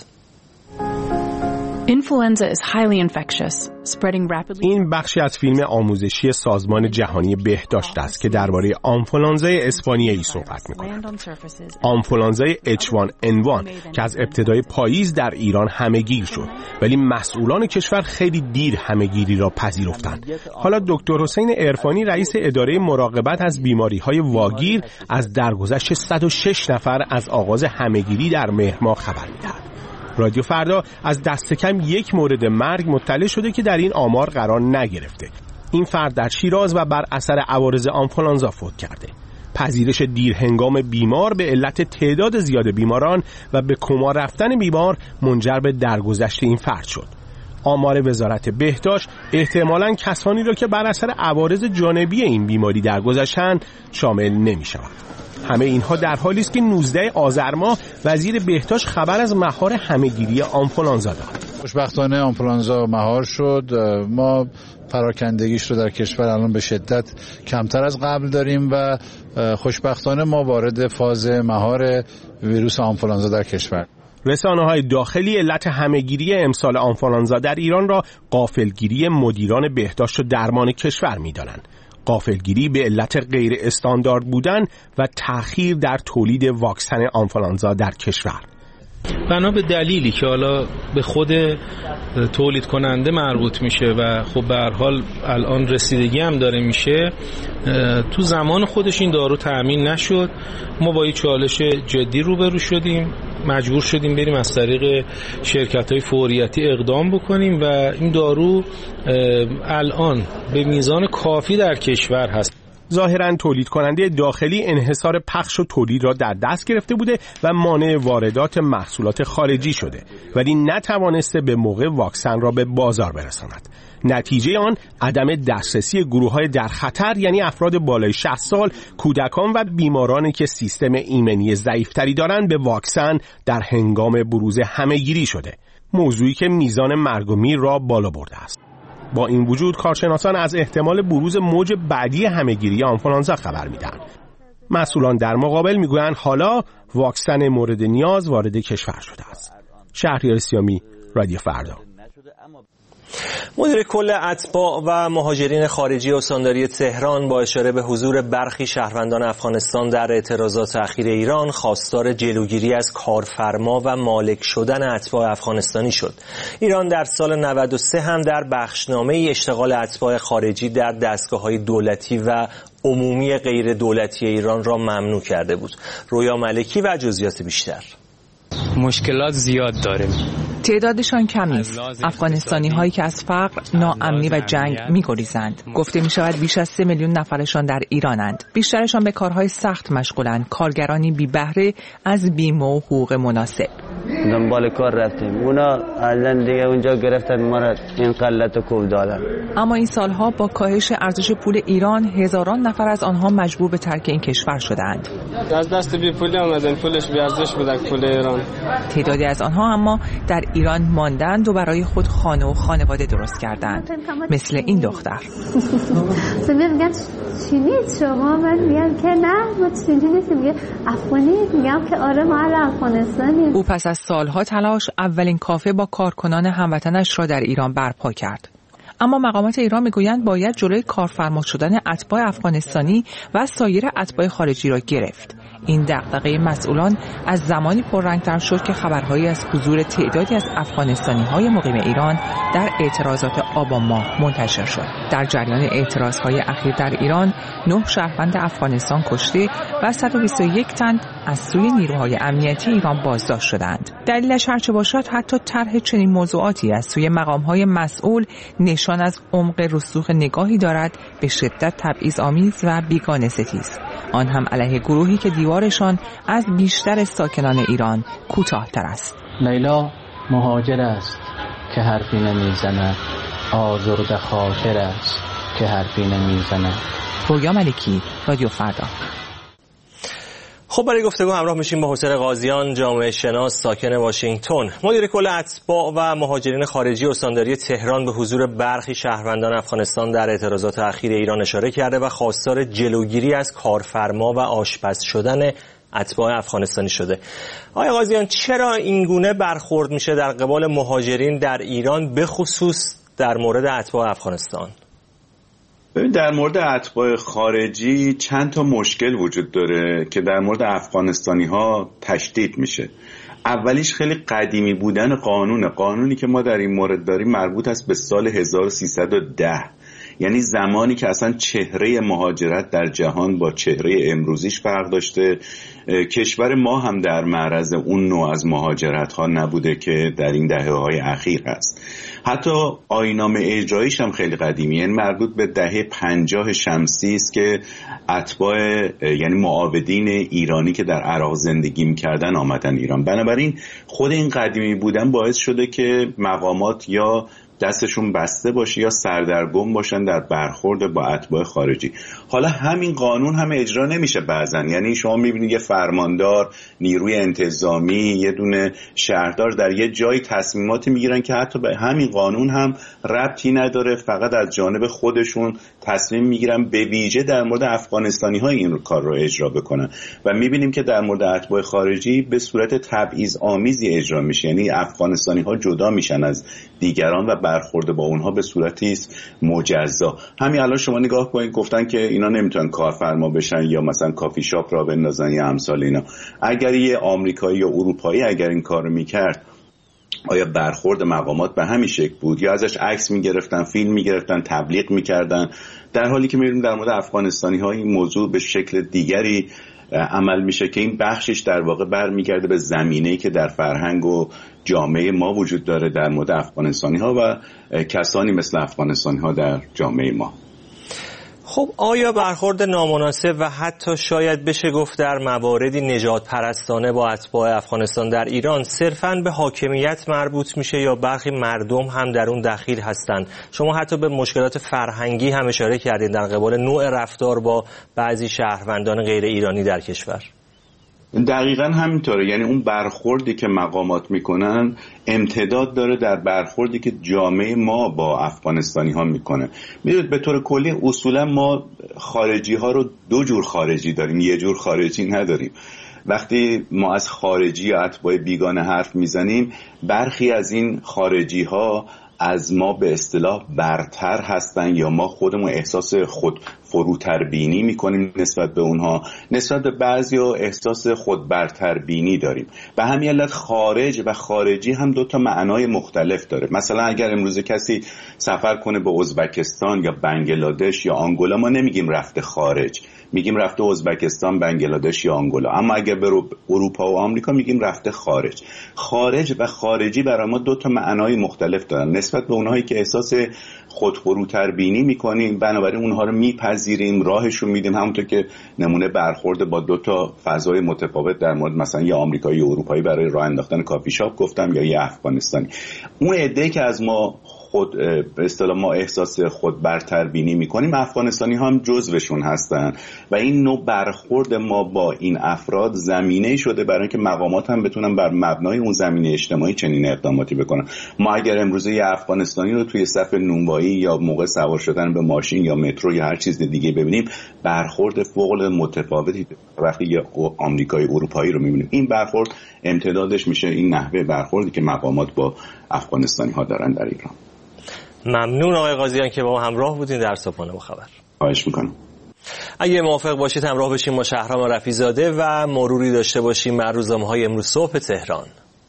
این بخشی از فیلم آموزشی سازمان جهانی بهداشت است که درباره آنفولانزای اسپانیایی صحبت می‌کند. آنفولانزای H1N1 که از ابتدای پاییز در ایران همه‌گیر شد، ولی مسئولان کشور خیلی دیر همه‌گیری را پذیرفتند. حالا دکتر حسین عرفانی رئیس اداره مراقبت از بیماری‌های واگیر از درگذشت 106 نفر از آغاز همه‌گیری در مهر ماه خبر می‌دهد. رادیو فردا از دست کم 1 مورد مرگ مطلع شده که در این آمار قرار نگرفته. این فرد در شیراز و بر اثر عوارض آنفولانزا فوت کرده. پذیرش دیرهنگام بیمار به علت تعداد زیاد بیماران و به کما رفتن بیمار منجر به درگذشت این فرد شد. آمار وزارت بهداشت احتمالاً کسانی را که بر اثر عوارض جانبی این بیماری درگذشتند شامل نمی‌شود. همه اینها در حالی است که 19 آذر ماه وزیر بهداشت خبر از مهار همه‌گیری آنفولانزا داد. خوشبختانه آنفولانزا مهار شد. ما پراکندگیش رو در کشور الان به شدت کمتر از قبل داریم و خوشبختانه ما وارد فاز مهار ویروس آنفولانزا در کشور. رسانه‌های داخلی علت همه‌گیری امسال آنفولانزا در ایران را غافلگیری مدیران بهداشت و درمان کشور می‌دانند. غافلگیری به علت غیر استاندارد بودن و تأخیر در تولید واکسن آنفولانزا در کشور. بنا به دلیلی که حالا به خود تولید کننده مربوط میشه و خب به هر حال الان رسیدگی هم داره میشه، تو زمان خودش این دارو تأمین نشد. ما با این چالش جدی روبرو شدیم، مجبور شدیم بریم از طریق شرکت‌های فوریتی اقدام بکنیم و این دارو الان به میزان کافی در کشور هست. ظاهراً تولید کننده داخلی انحصار پخش و تولید را در دست گرفته بوده و مانع واردات محصولات خارجی شده، ولی نتوانسته به موقع واکسن را به بازار برساند. نتیجه آن عدم دسترسی گروه‌های در خطر، یعنی افراد بالای 60 سال، کودکان و بیمارانی که سیستم ایمنی ضعیف‌تری دارند به واکسن در هنگام بروز همه‌گیری شده، موضوعی که میزان مرگ و میر را بالا برده است. با این وجود کارشناسان از احتمال بروز موج بعدی همه‌گیری آنفولانزا خبر میدن. مسئولان در مقابل میگویند حالا واکسن مورد نیاز وارد کشور شده است. شهریار سیامی، رادیو فردا. مدیر کل اتباع و مهاجرین خارجی استانداری تهران با اشاره به حضور برخی شهروندان افغانستان در اعتراضات اخیر ایران خواستار جلوگیری از کارفرما و مالک شدن اتباع افغانستانی شد. ایران در سال 93 هم در بخشنامه اشتغال اتباع خارجی در دستگاه‌های دولتی و عمومی غیر دولتی ایران را ممنوع کرده بود. رویا ملکی و جزئیات بیشتر. مشکلات زیاد داریم. تعدادشان کم نیست. افغانستانی هایی که از فقر، ناامنی و جنگ می‌گریزند. گفته می شود بیش از 3 میلیون نفرشان در ایرانند. بیشترشان به کارهای سخت مشغولند. کارگرانی بی بهره از بیمه و حقوق مناسب. دنبال کار رفتیم. اونا الان دیگه اونجا گرفتن ما را این قلت و کوب دادن. اما این سالها با کاهش ارزش پول ایران هزاران نفر از آنها مجبور به ترک این کشور شدند. از دست بی پولی آمدن، پولش بی ارزش بود پول ایران. تعدادی از آنها اما در ایران ماندند و برای خود خانه و خانواده درست کردند، مثل این دختر. میگن چینی شما؟ من میگم که نه ما چینی نیستیم، میگه افغانی. میگم که آره ما افغانستانیم. او پس از سالها تلاش اولین کافه با کارکنان هموطنش را در ایران برپا کرد. اما مقامات ایران میگویند باید جلوی کارفرما شدن اتباع افغانستانی و سایر اتباع خارجی را گرفت. این دغدغه مسئولان از زمانی پررنگ‌تر شد که خبرهایی از حضور تعدادی از افغانستانی‌های مقیم ایران در اعتراضات آبان ماه منتشر شد. در جریان اعتراضهای اخیر در ایران 9 شهروند افغانستان کشته و 121 تن از سوی نیروهای امنیتی ایران بازداشت شدند. دلیلش هرچه باشد حتی طرح چنین موضوعاتی از سوی مقام‌های مسئول نشان از عمق رسوخ نگاهی دارد به شدت تبعیض‌آمیز و بیگانه‌ستیز، آن هم علیه گروهی که دیوارشان از بیشتر ساکنان ایران کوتاه‌تر است. لیلا مهاجر است که حرفی نمیزند، آزرده خاطر است که حرفی نمیزند. رویا ملکی، رادیو فردا. خب برای گفتگو همراه میشیم با حسین قاضیان، جامعه شناس ساکن واشنگتن. مدیر کل اتباع و مهاجرین خارجی استانداری تهران به حضور برخی شهروندان افغانستان در اعتراضات اخیر ایران اشاره کرده و خواستار جلوگیری از کارفرما و آشپز شدن اتباع افغانستانی شده. آقای قاضیان، چرا این گونه برخورد میشه در قبال مهاجرین در ایران، به خصوص در مورد اتباع افغانستان؟ در مورد اتباع خارجی چند تا مشکل وجود داره که در مورد افغانستانی ها تشدید میشه. اولیش خیلی قدیمی بودن قانونی که ما در این مورد داریم مربوط است به سال 1310، یعنی زمانی که اصلا چهره مهاجرت در جهان با چهره امروزیش فرق داشته. کشور ما هم در معرض اون نوع از مهاجرت ها نبوده که در این دهه های اخیر هست. حتی آیین‌نامه اجراییش هم خیلی قدیمیه، یعنی مربوط به دهه 50 شمسی است که اتباع یعنی معاودین ایرانی که در عراق زندگی می‌کردن آمدن ایران. بنابراین خود این قدیمی بودن باعث شده که مقامات یا دستشون بسته باشه یا سردرگم باشن در برخورد با اتباع خارجی. حالا همین قانون هم اجرا نمیشه بعضن، یعنی شما میبینید یه فرماندار، نیروی انتظامی، یه دونه شهردار در یه جای تصمیماتی میگیرن که حتی به همین قانون هم ربطی نداره، فقط از جانب خودشون تصمیم میگیرن به ویژه در مورد افغانستانی ها این کار رو اجرا بکنن و میبینیم که در مورد اتباع خارجی به صورت تبعیض آمیزی اجرا میشه، یعنی افغانستانی ها جدا میشن از دیگران و برخورد با اونها به صورتی است مجزا. همین الان شما نگاه کنید، گفتن که اینا نمیتونن کارفرما بشن یا مثلا کافی شاپ را بندازن یا امثال اینا. اگر یه آمریکایی یا اروپایی اگر این کارو میکرد، آیا برخورد مقامات به همین شکل بود یا ازش عکس میگرفتن، فیلم میگرفتن، تبلیغ میکردن؟ در حالی که میبینیم در مورد افغانستانی ها این موضوع به شکل دیگری عمل میشه که این بخشش در واقع برمیگرده به زمینه‌ای که در فرهنگ و جامعه ما وجود داره در مورد افغانستانی ها و کسانی مثل افغانستانی ها در جامعه ما. خب آیا برخورد نامناسب و حتی شاید بشه گفت در مواردی نجات پرستانه با اتباع افغانستان در ایران صرفاً به حاکمیت مربوط میشه یا برخی مردم هم در اون دخیل هستند؟ شما حتی به مشکلات فرهنگی هم اشاره کردید در قبال نوع رفتار با بعضی شهروندان غیر ایرانی در کشور. دقیقاً همینطوره، یعنی اون برخوردی که مقامات میکنن امتداد داره در برخوردی که جامعه ما با افغانستانی ها میکنه. میدونید به طور کلی اصولا ما خارجی ها رو دو جور خارجی داریم، یه جور خارجی نداریم. وقتی ما از خارجی یا اتباع بیگانه حرف میزنیم، برخی از این خارجی ها از ما به اصطلاح برتر هستن یا ما خودمون احساس خود فروتر بینی میکنیم نسبت به اونها، نسبت به بعضیا احساس خود برتر بینی داریم. به همین علت خارج و خارجی هم دو تا معنای مختلف داره. مثلا اگر امروز کسی سفر کنه به ازبکستان یا بنگلادش یا آنگولا، ما نمیگیم رفته خارج، میگیم رفته ازبکستان، بنگلادش یا آنگولا. اما اگر به اروپا و آمریکا میگیم رفته خارج. خارج و خارجی برای ما دو تا معنای مختلف دارن. نسبت به اونهایی که احساس خود فروتر بینی میکنیم، بنابراین اونها رو میپذیریم، راهشون میدیم، همونطور که نمونه برخورد با دو تا فضای متفاوت در مورد مثلا یه آمریکایی یا اروپایی برای راه انداختن کافی شاپ گفتم یا یه افغانستانی. اون عده‌ای که از ما خود به اصطلاح ما احساس خود برتر بینی میکنیم، افغانستانی هم جزوشون هستن و این نوع برخورد ما با این افراد زمینه شده برای اینکه مقامات هم بتونن بر مبنای اون زمینه اجتماعی چنین اقداماتی بکنن. ما اگر امروز یه افغانستانی رو توی صف نونوایی یا موقع سوار شدن به ماشین یا مترو یا هر چیز دیگه ببینیم، برخورد فوق‌العاده متفاوتی. وقتی یه آمریکایی اروپایی رو میبینیم، این برخورد امتدادش میشه این نحوه برخوردی که مقامات با افغانستانی ها دارن در ایران. ممنون آقای قاضیان که با ما همراه بودین در صبحانه با خبر. خواهش میکنم. اگه موافق باشید همراه بشیم با شهرام رفیع‌زاده و مروری داشته باشیم بر روزنامه‌های امروز صبح تهران.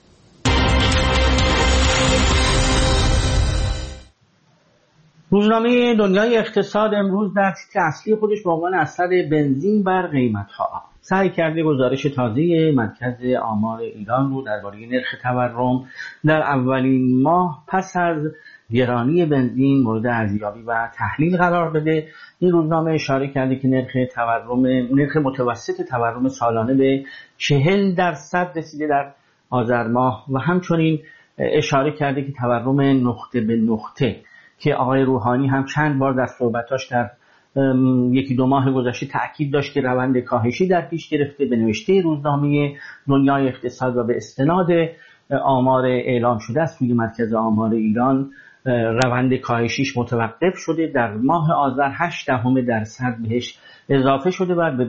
روزنامه دنیای اقتصاد امروز در تیتر اصلی خودش با عنوان اثر بنزین بر قیمت‌ها سعی کرده گزارش تازه مرکز آمار ایران رو درباره نرخ تورم در اولین ماه پس از گرانی بنزین مورد ارزیابی و تحلیل قرار بده. این روزنامه اشاره کرده که نرخ متوسط تورم سالانه به 40% رسیده در آذر ماه و همچنین اشاره کرده که تورم نقطه به نقطه که آقای روحانی هم چند بار در صحبتاش در یکی دو ماه گذشته تأکید داشت که روند کاهشی در پیش گرفته. به نوشته روزنامه دنیای اقتصاد و به استناد آمار اعلام شده است توی مرکز آمار ایران روند کاهشیش متوقف شده. در ماه آذر 0.8% بهش اضافه شده و به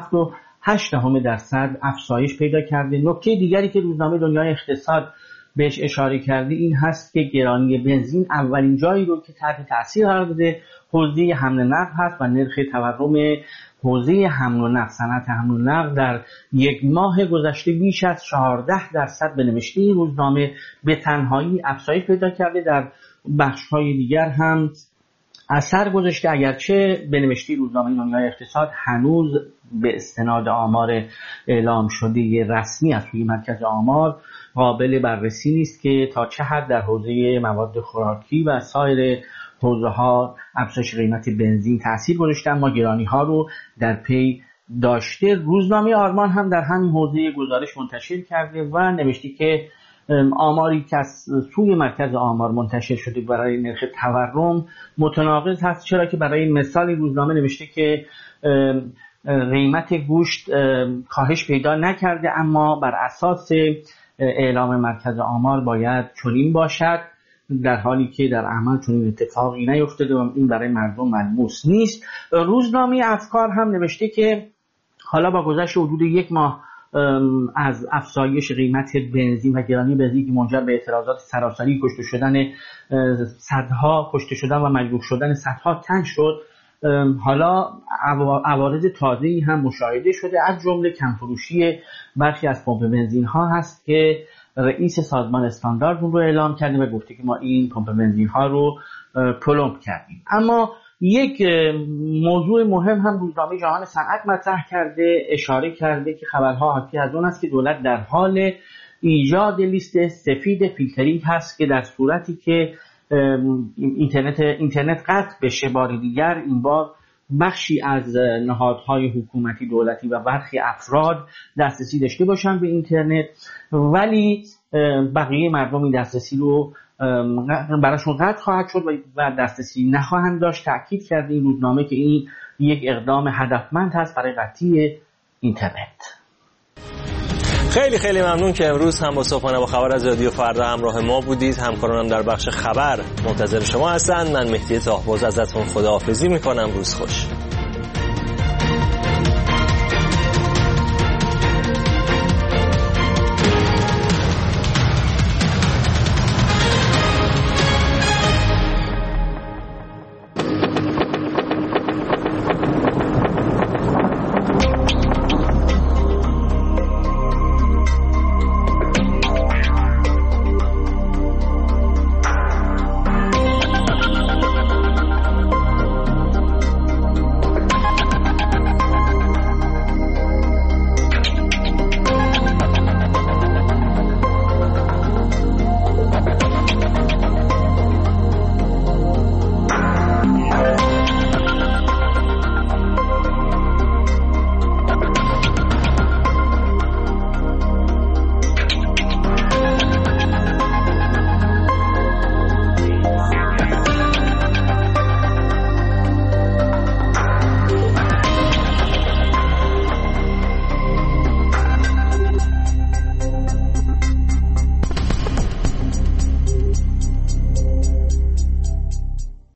27.8% افزایش پیدا کرده. نکته دیگری که روزنامه دنیای اقتصاد بهش اشاره کرده این هست که گرانی بنزین اولین جایی رو که تحت تاثیر قرار داده حوزه حمل و نقل هست و نرخ تورم حوزه حمل و نقل صنعت حمل و نقل در یک ماه گذشته بیش از 14% به نوشته این روزنامه به تنهایی افزایش پیدا کرده. در بخش‌های دیگر هم اثر گذاشته، اگرچه به نوشته روزنامه دنیای اقتصاد هنوز به استناد آمار اعلام شده رسمی از سوی مرکز آمار قابل بررسی نیست که تا چه حد در حوزه مواد خوراکی و سایر حوزه‌ها افزایش قیمت بنزین تأثیر گذاشته، اما گرانی‌ها رو در پی داشته. روزنامه آرمان هم در همین حوزه گزارش منتشر کرده و نوشته که آماری که از سوی مرکز آمار منتشر شده برای نرخ تورم متناقض هست، چرا که برای مثال روزنامه نوشته که قیمت گوشت کاهش پیدا نکرده، اما بر اساس اعلام مرکز آمار باید چنین باشد، در حالی که در عمل چنین اتفاقی نیفتاده و این برای مردم ملموس نیست. روزنامه افکار هم نوشته که حالا با گذشت حدود یک ماه از افزایش قیمت بنزین و گرانی بنزین که منجر به اعتراضات سراسری کشته شدن و مجروح شدن صدها تن شد، حالا عوارض تازه‌ای هم مشاهده شده، از جمله کمفروشی برخی از پمپ بنزین ها هست که رئیس سازمان استاندارد رو اعلام کرده و گفته که ما این پمپ بنزین ها رو پلمپ کردیم. اما یک موضوع مهم هم روزنامه جهان صنعت مطرح کرده، اشاره کرده که خبرها حاکی از اون است که دولت در حال ایجاد لیست سفید فیلترینگ هست که در صورتی که اینترنت قطع بشه بار دیگر، این بار بخشی از نهادهای حکومتی دولتی و برخی افراد دسترسی داشته باشن به اینترنت، ولی بقیه مردم این دسترسی رو براشون قطع خواهد شد و دسترسی نخواهند داشت. تأکید کرده این روزنامه که این یک اقدام هدفمند هست برای قطعی اینترنت. خیلی خیلی ممنون که امروز هم با صبحانه با خبر از رادیو فردا همراه ما بودید. همکارانم در بخش خبر منتظر شما هستند. من مهدی طاهباز ازتون خداحافظی میکنم. روز خوش.